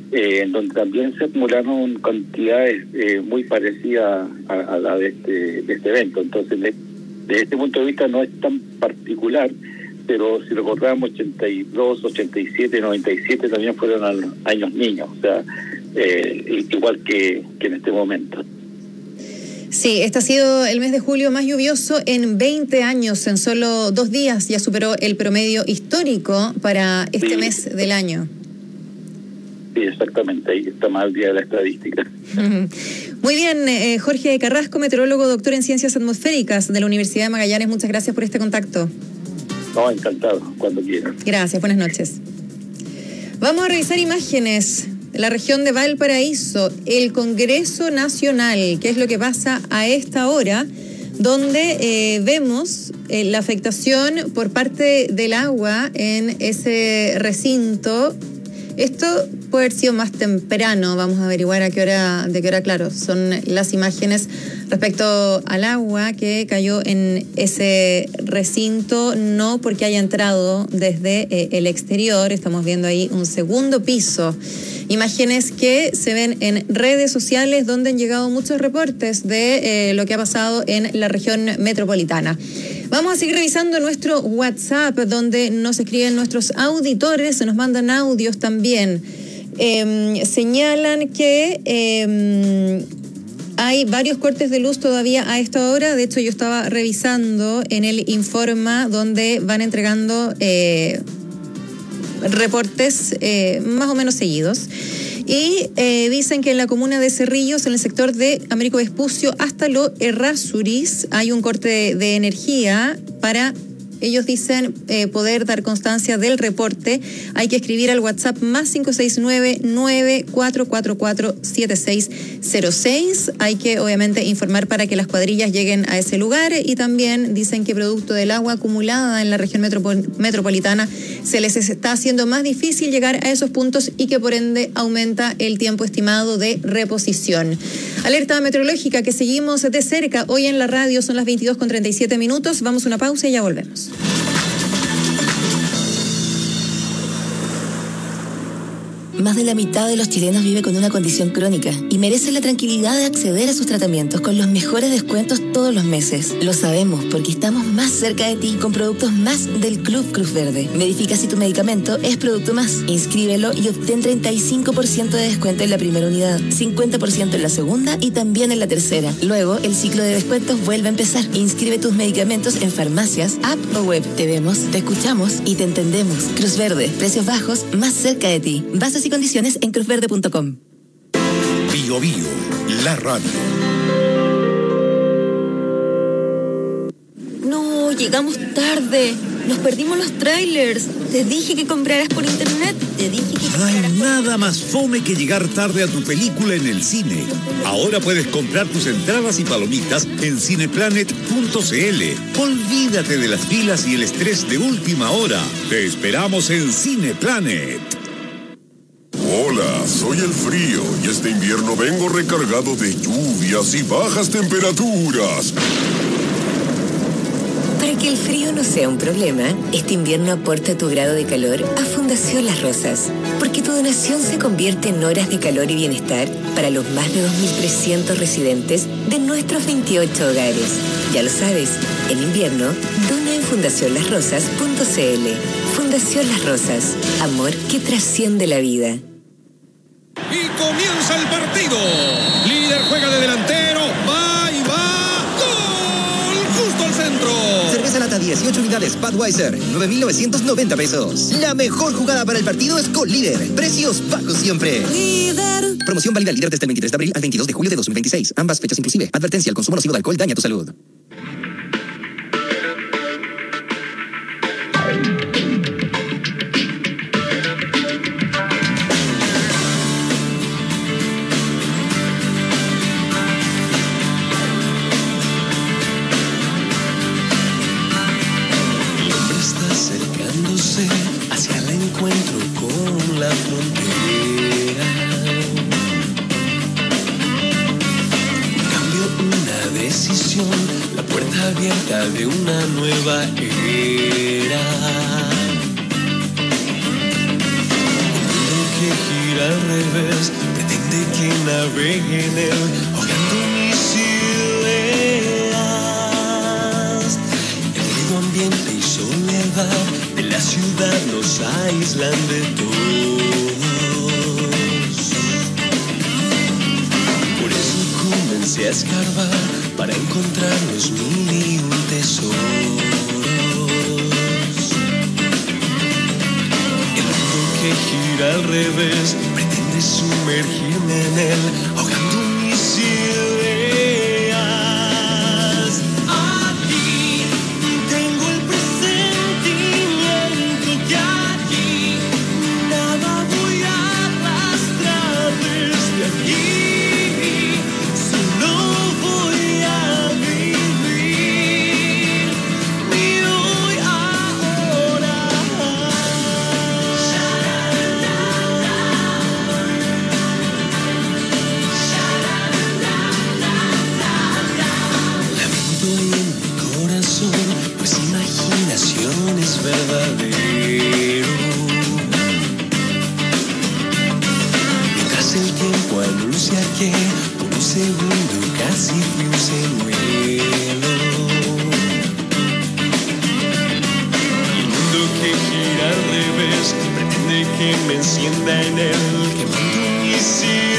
en donde también se acumularon cantidades muy parecidas a la de este evento. Entonces, desde este punto de vista no es tan particular, pero si recordamos 82, 87, 97 también fueron años niños, o sea, igual que en este momento. Sí, este ha sido el mes de julio más lluvioso en 20 años. En solo 2 días ya superó el promedio histórico para este mes del año. Sí, exactamente, ahí está más al día de la estadística. Muy bien, Jorge Carrasco, meteorólogo, doctor en Ciencias Atmosféricas de la Universidad de Magallanes, muchas gracias por este contacto. No, encantado, cuando quieran. Gracias, buenas noches. Vamos a revisar imágenes de la región de Valparaíso, el Congreso Nacional, que es lo que pasa a esta hora, donde vemos la afectación por parte del agua en ese recinto. Esto puede haber sido más temprano, vamos a averiguar de qué hora, claro, son las imágenes respecto al agua que cayó en ese recinto, no porque haya entrado desde el exterior, estamos viendo ahí un segundo piso. Imágenes que se ven en redes sociales donde han llegado muchos reportes de lo que ha pasado en la región metropolitana. Vamos a seguir revisando nuestro WhatsApp, donde nos escriben nuestros auditores, se nos mandan audios también. Señalan que hay varios cortes de luz todavía a esta hora. De hecho, yo estaba revisando en el Informa, donde van entregando reportes más o menos seguidos. Y dicen que en la comuna de Cerrillos, en el sector de Américo Vespucio hasta Lo Errázuriz, hay un corte de energía. Para, ellos dicen, poder dar constancia del reporte, hay que escribir al WhatsApp más 569-9444-7606. Hay que, obviamente, informar para que las cuadrillas lleguen a ese lugar. Y también dicen que producto del agua acumulada en la región metropolitana se les está haciendo más difícil llegar a esos puntos y que por ende aumenta el tiempo estimado de reposición. Alerta meteorológica que seguimos de cerca hoy en la radio, son las 22:37. Vamos a una pausa y ya volvemos. Más de la mitad de los chilenos vive con una condición crónica y merece la tranquilidad de acceder a sus tratamientos con los mejores descuentos todos los meses. Lo sabemos porque estamos más cerca de ti con productos más del Club Cruz Verde. Verifica si tu medicamento es producto más. Inscríbelo y obtén 35% de descuento en la primera unidad, 50% en la segunda y también en la tercera. Luego, el ciclo de descuentos vuelve a empezar. Inscribe tus medicamentos en farmacias, app o web. Te vemos, te escuchamos y te entendemos. Cruz Verde, precios bajos, más cerca de ti. Bases y condiciones en cruzverde.com. Bio Bio, la radio. No, llegamos tarde. Nos perdimos los trailers. Te dije que compraras por internet. Te dije que No hay nada más fome que llegar tarde a tu película en el cine. Ahora puedes comprar tus entradas y palomitas en cineplanet.cl. Olvídate de las filas y el estrés de última hora. Te esperamos en Cineplanet. Hola, soy el frío y este invierno vengo recargado de lluvias y bajas temperaturas. Para que el frío no sea un problema, este invierno aporta tu grado de calor a Fundación Las Rosas, porque tu donación se convierte en horas de calor y bienestar para los más de 2.300 residentes de nuestros 28 hogares. Ya lo sabes, en invierno, dona en fundacionlasrosas.cl. Fundación Las Rosas, amor que trasciende la vida. Y comienza el partido. Líder juega de delantero. Va y va. ¡Gol! Justo al centro. Cerveza lata 18 unidades Budweiser, 9.990 pesos. La mejor jugada para el partido es con Líder. Precios bajos siempre. Líder. Promoción válida al líder desde el 23 de abril al 22 de julio de 2026. Ambas fechas inclusive. Advertencia: el consumo nocivo de alcohol daña tu salud. Hacia el encuentro con la frontera. Cambio, una decisión, la puerta abierta de una nueva era. Un mundo que gira gira al revés, pretende que navegue en él, ahogando mis ideas. El ruido ambiente y soledad de la ciudad nos aíslan de todos. Por eso comencé a escarbar para encontrar los 1001 tesoros. Que gira al revés, pretende sumergirme en él, ahogando mis ideas. Aquí tengo el presentimiento que aquí nada voy a arrastrar desde aquí. Solo voy a vivir mi hoy ahora. Pues imaginación es verdadero. Mientras el tiempo anuncia que por un segundo casi fui un señuelo. Y el mundo que gira al revés pretende que me encienda en él, quemando mis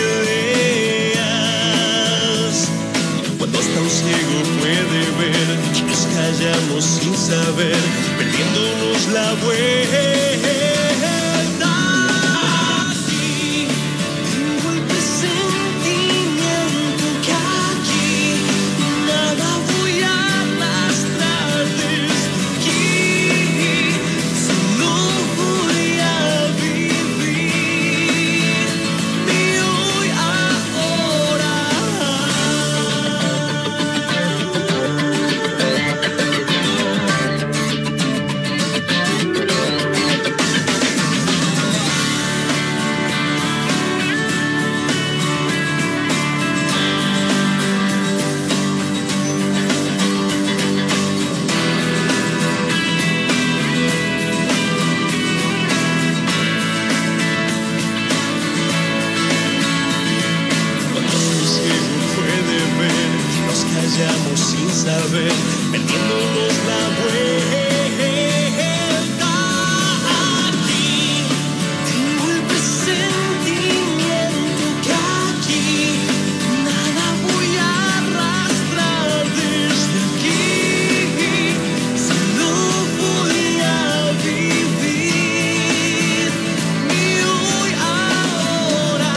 ideas. Cuando hasta un ciego puede ver, nos callamos sin saber, perdiéndonos la vuelta. Aquí tengo el presentimiento que aquí nada voy a arrastrar desde aquí. Solo voy a vivir mi hoy ahora. Sin saber, perdiéndonos la vuelta. Aquí tengo el presentimiento que aquí nada voy a arrastrar desde aquí. Solo voy a vivir mi hoy ahora.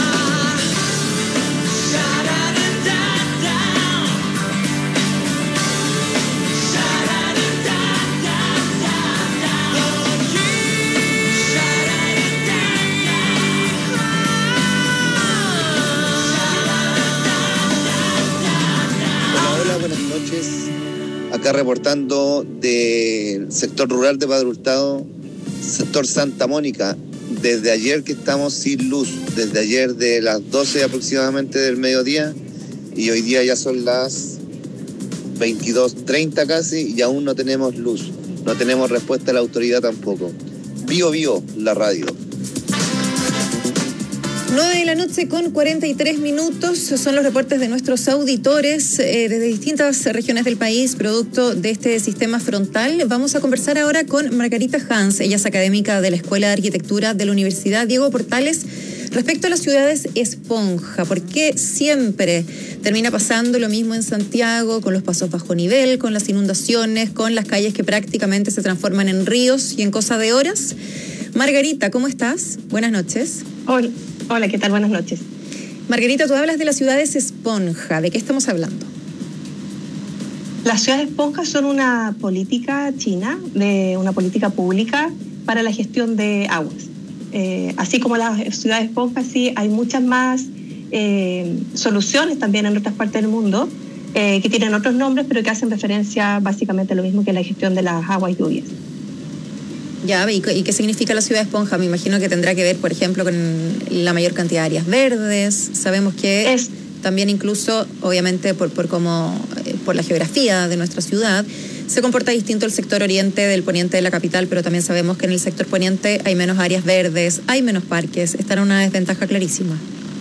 Acá reportando del sector rural de Padre Hurtado, sector Santa Mónica. Desde ayer que estamos sin luz, desde ayer de las 12 aproximadamente del mediodía, y hoy día ya son las 22:30 casi y aún no tenemos luz, no tenemos respuesta de la autoridad tampoco. Bío, la radio. 9 de la noche con 43 minutos, son los reportes de nuestros auditores desde distintas regiones del país, producto de este sistema frontal. Vamos a conversar ahora con Margarita Hans, ella es académica de la Escuela de Arquitectura de la Universidad Diego Portales, respecto a las ciudades esponja. ¿Por qué siempre termina pasando lo mismo en Santiago, con los pasos bajo nivel, con las inundaciones, con las calles que prácticamente se transforman en ríos y en cosa de horas? Margarita, ¿cómo estás? Buenas noches. Hola, ¿qué tal? Buenas noches. Margarita, tú hablas de las ciudades esponja. ¿De qué estamos hablando? Las ciudades esponjas son una política china, de una política pública para la gestión de aguas. Así como las ciudades esponjas, sí, hay muchas más soluciones también en otras partes del mundo que tienen otros nombres, pero que hacen referencia básicamente a lo mismo que la gestión de las aguas y lluvias. Ya, ¿y qué significa la ciudad esponja? Me imagino que tendrá que ver, por ejemplo, con la mayor cantidad de áreas verdes. Sabemos que también incluso, obviamente, por la geografía de nuestra ciudad, se comporta distinto el sector oriente del poniente de la capital, pero también sabemos que en el sector poniente hay menos áreas verdes, hay menos parques, está en una desventaja clarísima.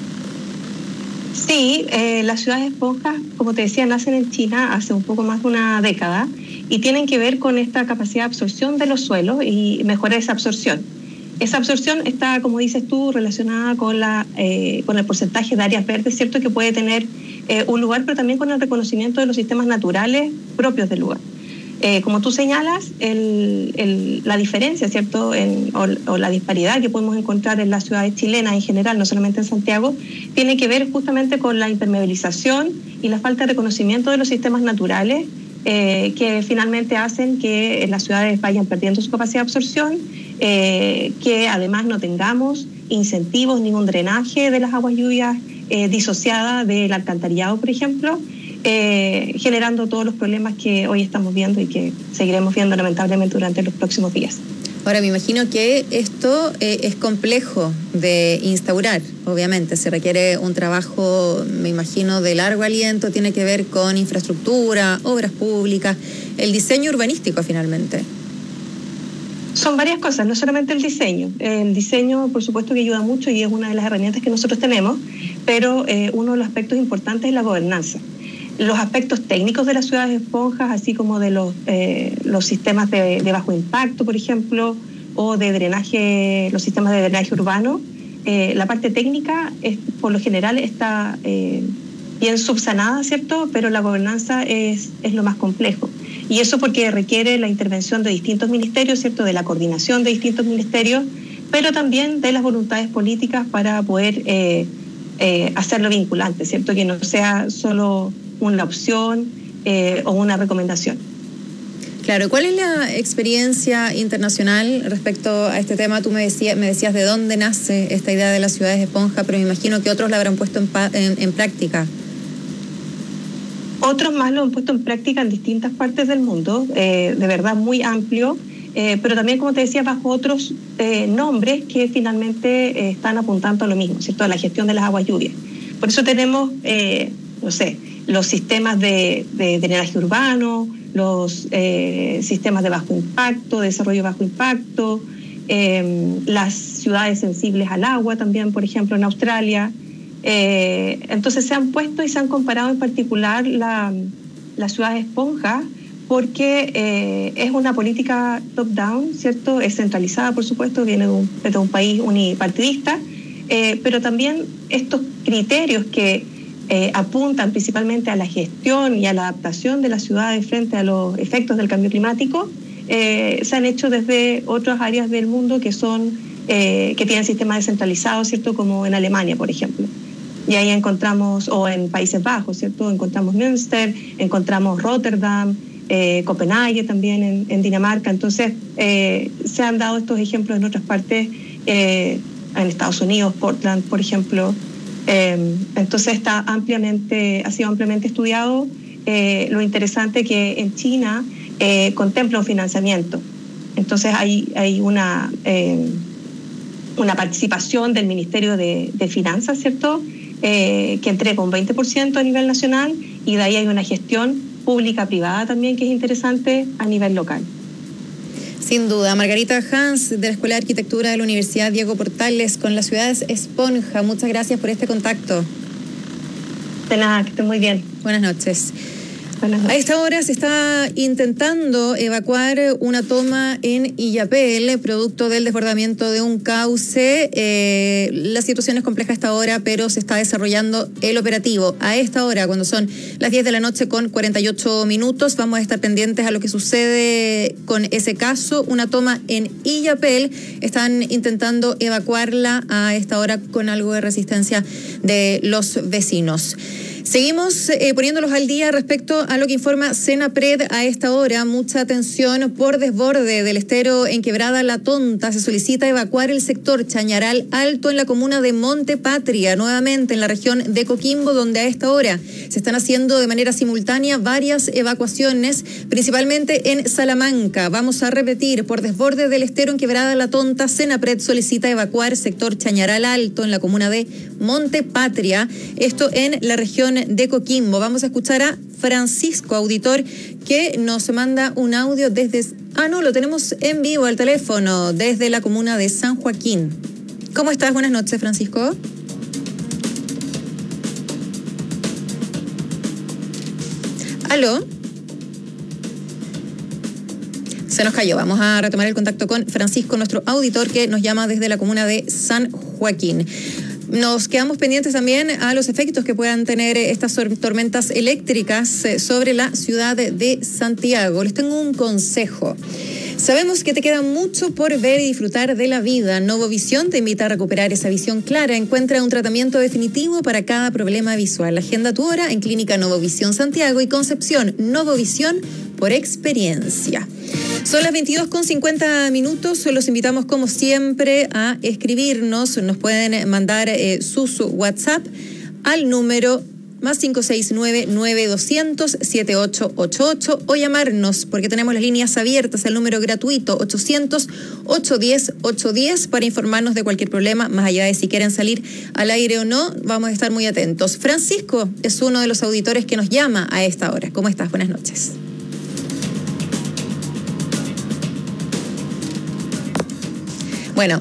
Sí, las ciudades esponjas, como te decía, nacen en China hace un poco más de una década y tienen que ver con esta capacidad de absorción de los suelos y mejorar esa absorción. Esa absorción está, como dices tú, relacionada con el porcentaje de áreas verdes, ¿cierto?, que puede tener un lugar, pero también con el reconocimiento de los sistemas naturales propios del lugar. Como tú señalas, la diferencia, ¿cierto?, o la disparidad que podemos encontrar en las ciudades chilenas en general, no solamente en Santiago, tiene que ver justamente con la impermeabilización y la falta de reconocimiento de los sistemas naturales que finalmente hacen que las ciudades vayan perdiendo su capacidad de absorción, que además no tengamos incentivos ni un drenaje de las aguas lluvias disociada del alcantarillado, por ejemplo, generando todos los problemas que hoy estamos viendo y que seguiremos viendo lamentablemente durante los próximos días. Ahora, me imagino que esto es complejo de instaurar, obviamente, se requiere un trabajo, me imagino, de largo aliento, tiene que ver con infraestructura, obras públicas, el diseño urbanístico finalmente. Son varias cosas, no solamente el diseño. El diseño, por supuesto, que ayuda mucho y es una de las herramientas que nosotros tenemos, pero uno de los aspectos importantes es la gobernanza. Los aspectos técnicos de las ciudades esponjas, así como de los sistemas de bajo impacto, por ejemplo, o de drenaje, los sistemas de drenaje urbano, la parte técnica por lo general está bien subsanada, ¿cierto? Pero la gobernanza es lo más complejo. Y eso porque requiere la intervención de distintos ministerios, ¿cierto?, de la coordinación de distintos ministerios, pero también de las voluntades políticas para poder hacerlo vinculante, ¿cierto?, que no sea solo una opción o una recomendación. Claro, ¿cuál es la experiencia internacional respecto a este tema? Tú me decías de dónde nace esta idea de las ciudades esponja, pero me imagino que otros la habrán puesto en práctica. Otros más lo han puesto en práctica en distintas partes del mundo, de verdad muy amplio, pero también, como te decía, bajo otros nombres que finalmente están apuntando a lo mismo, ¿cierto?, a la gestión de las aguas lluvias. Por eso tenemos, los sistemas de drenaje urbano, los sistemas de bajo impacto, desarrollo de bajo impacto, las ciudades sensibles al agua también, por ejemplo, en Australia. Entonces se han puesto y se han comparado en particular las ciudades esponjas porque es una política top-down, ¿cierto? Es centralizada, por supuesto, viene de un país unipartidista, pero también estos criterios que apuntan principalmente a la gestión y a la adaptación de las ciudades frente a los efectos del cambio climático, se han hecho desde otras áreas del mundo que tienen sistemas descentralizados, ¿cierto?, como en Alemania, por ejemplo. Y ahí encontramos, o en Países Bajos, ¿cierto?, encontramos Münster, encontramos Rotterdam, Copenhague también en Dinamarca. Entonces, se han dado estos ejemplos en otras partes, en Estados Unidos, Portland, por ejemplo. Entonces ha sido ampliamente estudiado. Lo interesante que en China contempla un financiamiento. Entonces hay una participación del Ministerio de Finanzas, ¿cierto?, que entrega un 20% a nivel nacional, y de ahí hay una gestión pública-privada también que es interesante a nivel local. Sin duda. Margarita Hans, de la Escuela de Arquitectura de la Universidad Diego Portales, con las ciudades esponja. Muchas gracias por este contacto. De nada, que estén muy bien. Buenas noches. A esta hora se está intentando evacuar una toma en Illapel, producto del desbordamiento de un cauce. La situación es compleja a esta hora, pero se está desarrollando el operativo. A esta hora, cuando son las 10 de la noche con 48 minutos, vamos a estar pendientes a lo que sucede con ese caso. Una toma en Illapel, están intentando evacuarla a esta hora con algo de resistencia de los vecinos. Seguimos poniéndolos al día respecto a lo que informa Senapred a esta hora. Mucha atención por desborde del estero en Quebrada La Tonta. Se solicita evacuar el sector Chañaral Alto en la comuna de Monte Patria, nuevamente en la región de Coquimbo, donde a esta hora se están haciendo de manera simultánea varias evacuaciones, principalmente en Salamanca. Vamos a repetir, por desborde del estero en Quebrada La Tonta, Senapred solicita evacuar sector Chañaral Alto en la comuna de Monte Patria, esto en la región región de Coquimbo. Vamos a escuchar a Francisco, auditor, que nos manda un audio desde... lo tenemos en vivo al teléfono, desde la comuna de San Joaquín. ¿Cómo estás? Buenas noches, Francisco. ¿Aló? Se nos cayó. Vamos a retomar el contacto con Francisco, nuestro auditor, que nos llama desde la comuna de San Joaquín. Nos quedamos pendientes también a los efectos que puedan tener estas tormentas eléctricas sobre la ciudad de Santiago. Les tengo un consejo. Sabemos que te queda mucho por ver y disfrutar de la vida. Novovisión te invita a recuperar esa visión clara. Encuentra un tratamiento definitivo para cada problema visual. Agenda tu hora en Clínica Novovisión Santiago y Concepción. Novovisión por experiencia. Son las 22:50. Los invitamos, como siempre, a escribirnos. Nos pueden mandar sus WhatsApp al número +569 9200 7888 o llamarnos, porque tenemos las líneas abiertas, el número gratuito 800 810 810 para informarnos de cualquier problema, más allá de si quieren salir al aire o no. Vamos a estar muy atentos. Francisco es uno de los auditores que nos llama a esta hora. ¿Cómo estás? Buenas noches. Bueno,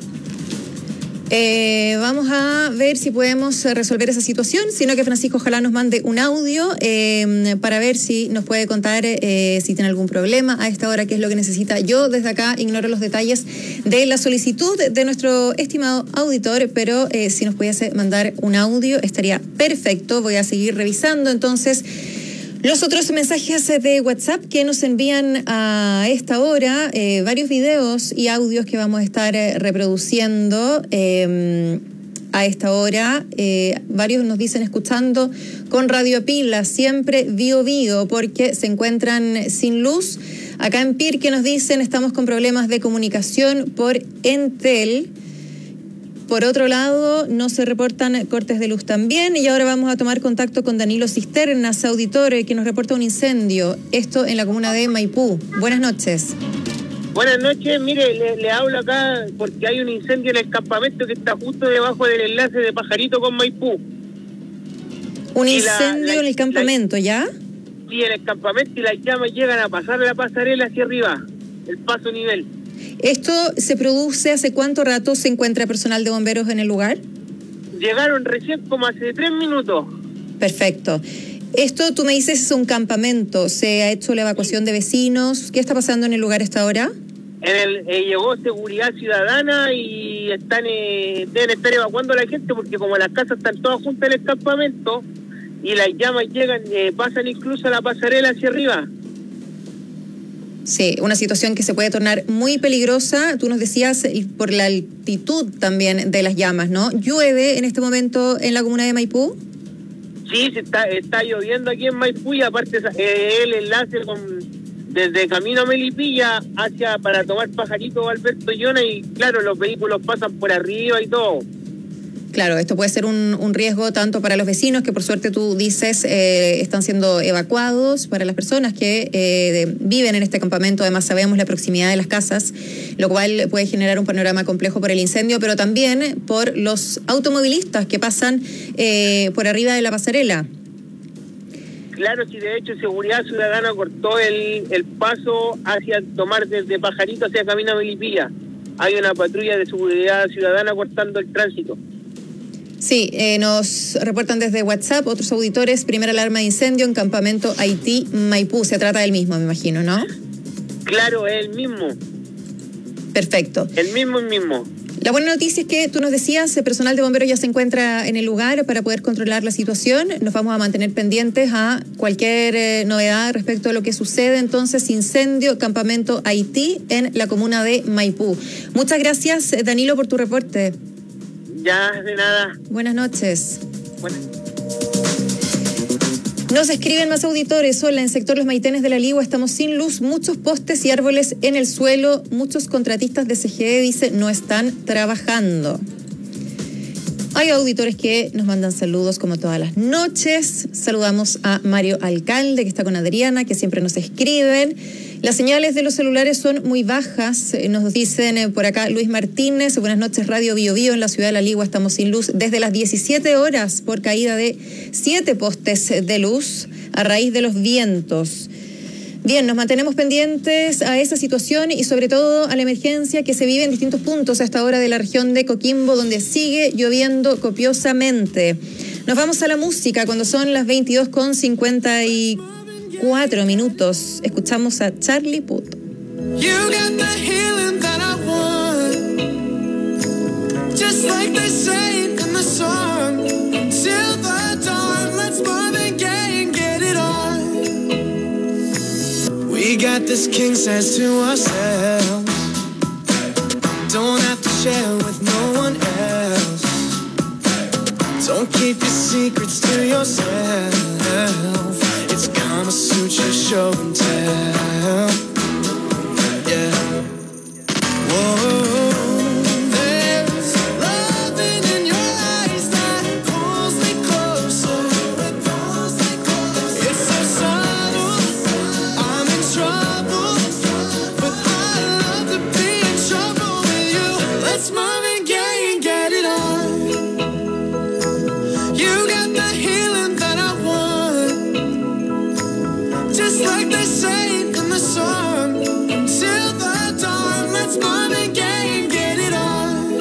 vamos a ver si podemos resolver esa situación, sino que Francisco ojalá nos mande un audio para ver si nos puede contar si tiene algún problema a esta hora, qué es lo que necesita. Yo desde acá ignoro los detalles de la solicitud de nuestro estimado auditor, pero si nos pudiese mandar un audio estaría perfecto. Voy a seguir revisando entonces los otros mensajes de WhatsApp que nos envían a esta hora, varios videos y audios que vamos a estar reproduciendo a esta hora. Varios nos dicen escuchando con Radio Pila, siempre Bio Bio, porque se encuentran sin luz. Acá en Pirque nos dicen estamos con problemas de comunicación por Entel. Por otro lado, no se reportan cortes de luz también. Y ahora vamos a tomar contacto con Danilo Cisternas, auditor, que nos reporta un incendio. Esto en la comuna de Maipú. Buenas noches. Buenas noches. Mire, le hablo acá porque hay un incendio en el campamento que está justo debajo del enlace de Pajarito con Maipú. ¿Un incendio en el campamento, ya? Sí, en el campamento, y las llamas llegan a pasar la pasarela hacia arriba, el paso nivel. ¿Esto se produce hace cuánto rato? ¿Se encuentra personal de bomberos en el lugar? Llegaron recién como hace 3 minutos. Perfecto. Esto, tú me dices, es un campamento. ¿Se ha hecho la evacuación de vecinos? ¿Qué está pasando en el lugar hasta ahora? Llegó seguridad ciudadana y deben estar evacuando a la gente, porque como las casas están todas juntas en el campamento y las llamas llegan, pasan incluso a la pasarela hacia arriba. Sí, una situación que se puede tornar muy peligrosa. Tú nos decías por la altitud también de las llamas, ¿no? ¿Llueve en este momento en la comuna de Maipú? Sí, está lloviendo aquí en Maipú, y aparte el enlace desde Camino a Melipilla para tomar Pajarito o Alberto Llona, y claro, los vehículos pasan por arriba y todo. Claro, esto puede ser un riesgo tanto para los vecinos, que por suerte tú dices están siendo evacuados, para las personas que viven en este campamento. Además sabemos la proximidad de las casas, lo cual puede generar un panorama complejo por el incendio, pero también por los automovilistas que pasan por arriba de la pasarela. Claro, sí, de hecho Seguridad Ciudadana cortó el paso hacia tomar desde Pajarito hacia Camino a Melipilla. Hay una patrulla de Seguridad Ciudadana cortando el tránsito. Sí, nos reportan desde WhatsApp otros auditores: primera alarma de incendio en campamento Haití, Maipú. Se trata del mismo, me imagino, ¿no? Claro, es el mismo. Perfecto. El mismo. La buena noticia es que tú nos decías, el personal de bomberos ya se encuentra en el lugar para poder controlar la situación. Nos vamos a mantener pendientes a cualquier novedad respecto a lo que sucede. Entonces, incendio, campamento Haití en la comuna de Maipú. Muchas gracias, Danilo, por tu reporte. Ya, de nada. Buenas noches. Buenas. Nos escriben más auditores. Hola, en sector Los Maitenes de la Ligua estamos sin luz, muchos postes y árboles en el suelo. Muchos contratistas de CGE, dice, no están trabajando. Hay auditores que nos mandan saludos como todas las noches. Saludamos a Mario Alcalde, que está con Adriana, que siempre nos escriben. Las señales de los celulares son muy bajas, nos dicen por acá Luis Martínez. Buenas noches, Radio Bio Bio. En la ciudad de La Ligua estamos sin luz desde las 17 horas por caída de 7 postes de luz a raíz de los vientos. Bien, nos mantenemos pendientes a esa situación y sobre todo a la emergencia que se vive en distintos puntos a esta hora de la región de Coquimbo, donde sigue lloviendo copiosamente. Nos vamos a la música cuando son las 22:54. Escuchamos a Charlie Puth. You got the healing that I want, just like they say in the song. Till the dawn, let's Marvin Gaye and get it on. We got this king size to ourselves, don't have to share with no one else. Don't keep your secrets to yourself. It's Kama Sutra show and tell. Yeah. Whoa. There's loving in your eyes that pulls me closer. It's so subtle, I'm in trouble, but I love to be in trouble with you. Let's Marvin Gaye and get it on. You got the healing that I want, just like they say in the song. Till the dawn, let's Marvin Gaye and get it on.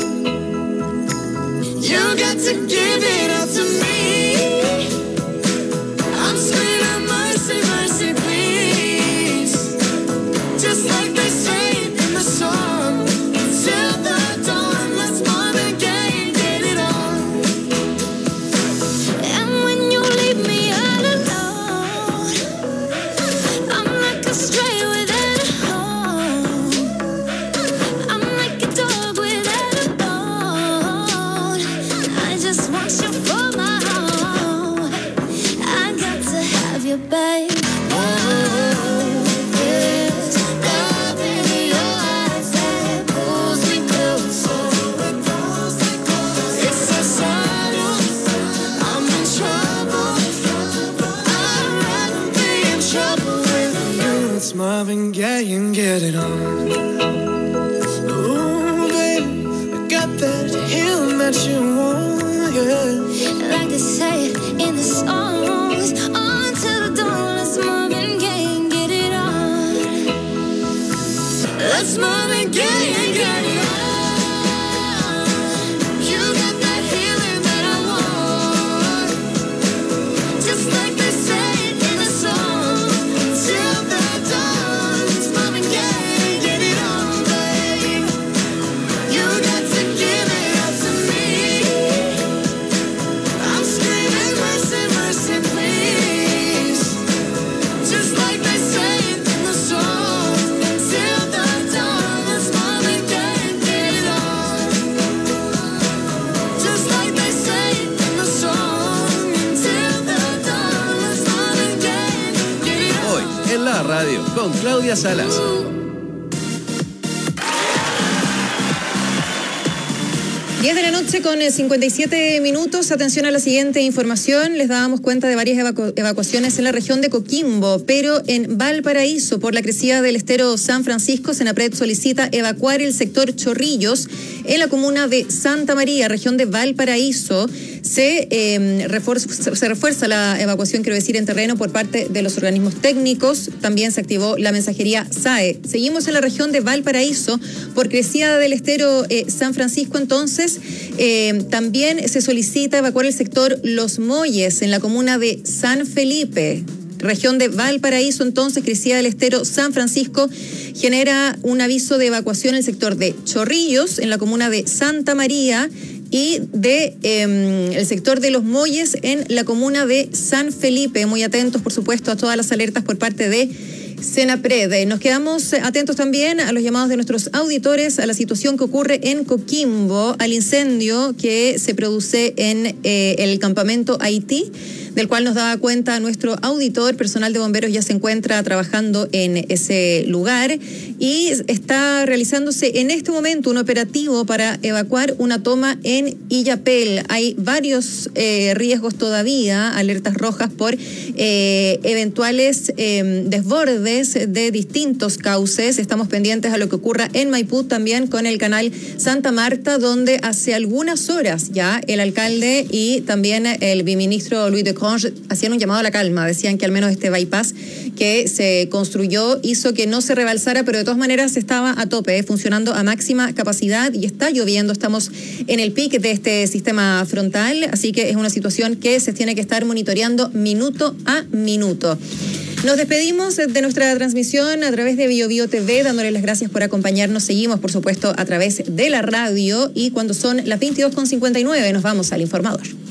You got to give it up to me. I'm screaming mercy, mercy, please. Just like they say in the song. Till the dawn, let's Marvin Gaye and get it on. And when you leave me all alone, I'm like a stray without a home. I'm like a dog without a bone. I just want you for my home. I got to have you, babe. There's love in your eyes that pulls me closer. It's so subtle, I'm in trouble, but I'd rather be in trouble with you. It's Marvin Gaye and get it on. Ooh, baby, I got that healing that you want, yeah. Like they say in the songs, on till the dawn, let's Marvin Gaye and get it on. Let's Marvin Gaye and get it on. You got that healing that I want, just like they say in the song. Till the dawn, it's Marvin Gaye and get it on, babe. You got to give it up to me. I'm screaming mercy, mercy, please. Just like they say in the song. Till the dawn, let's Marvin Gaye and get it on. Just like they say in the song. Till the dawn, let's Marvin Gaye and get it on. Hoy en la radio con Claudia Salas. 10 de la noche con 57 minutos. Atención a la siguiente información. Les dábamos cuenta de varias evacuaciones en la región de Coquimbo, pero en Valparaíso, por la crecida del estero San Francisco, Senapred solicita evacuar el sector Chorrillos en la comuna de Santa María, región de Valparaíso. Se refuerza la evacuación, quiero decir, en terreno por parte de los organismos técnicos. También se activó la mensajería SAE. Seguimos en la región de Valparaíso por crecida del estero San Francisco. Entonces, también se solicita evacuar el sector Los Molles en la comuna de San Felipe. Región de Valparaíso, entonces, crecida del estero San Francisco, genera un aviso de evacuación en el sector de Chorrillos en la comuna de Santa María y de el sector de Los Molles en la comuna de San Felipe. Muy atentos, por supuesto, a todas las alertas por parte de Senapred. Nos quedamos atentos también a los llamados de nuestros auditores, a la situación que ocurre en Coquimbo, al incendio que se produce en el campamento Haití del cual nos daba cuenta nuestro auditor. Personal de bomberos ya se encuentra trabajando en ese lugar y está realizándose en este momento un operativo para evacuar una toma en Illapel. Hay varios riesgos todavía, alertas rojas por eventuales desbordes de distintos cauces. Estamos pendientes a lo que ocurra en Maipú, también con el canal Santa Marta, donde hace algunas horas ya el alcalde y también el viceministro Louis de Conge hacían un llamado a la calma. Decían que al menos este bypass que se construyó hizo que no se rebalsara, pero de todas maneras estaba a tope, funcionando a máxima capacidad y está lloviendo. Estamos en el pic de este sistema frontal, así que es una situación que se tiene que estar monitoreando minuto a minuto. Nos despedimos de nuestra transmisión a través de BioBio TV, dándoles las gracias por acompañarnos. Seguimos, por supuesto, a través de la radio y cuando son las 22:59 nos vamos al informador.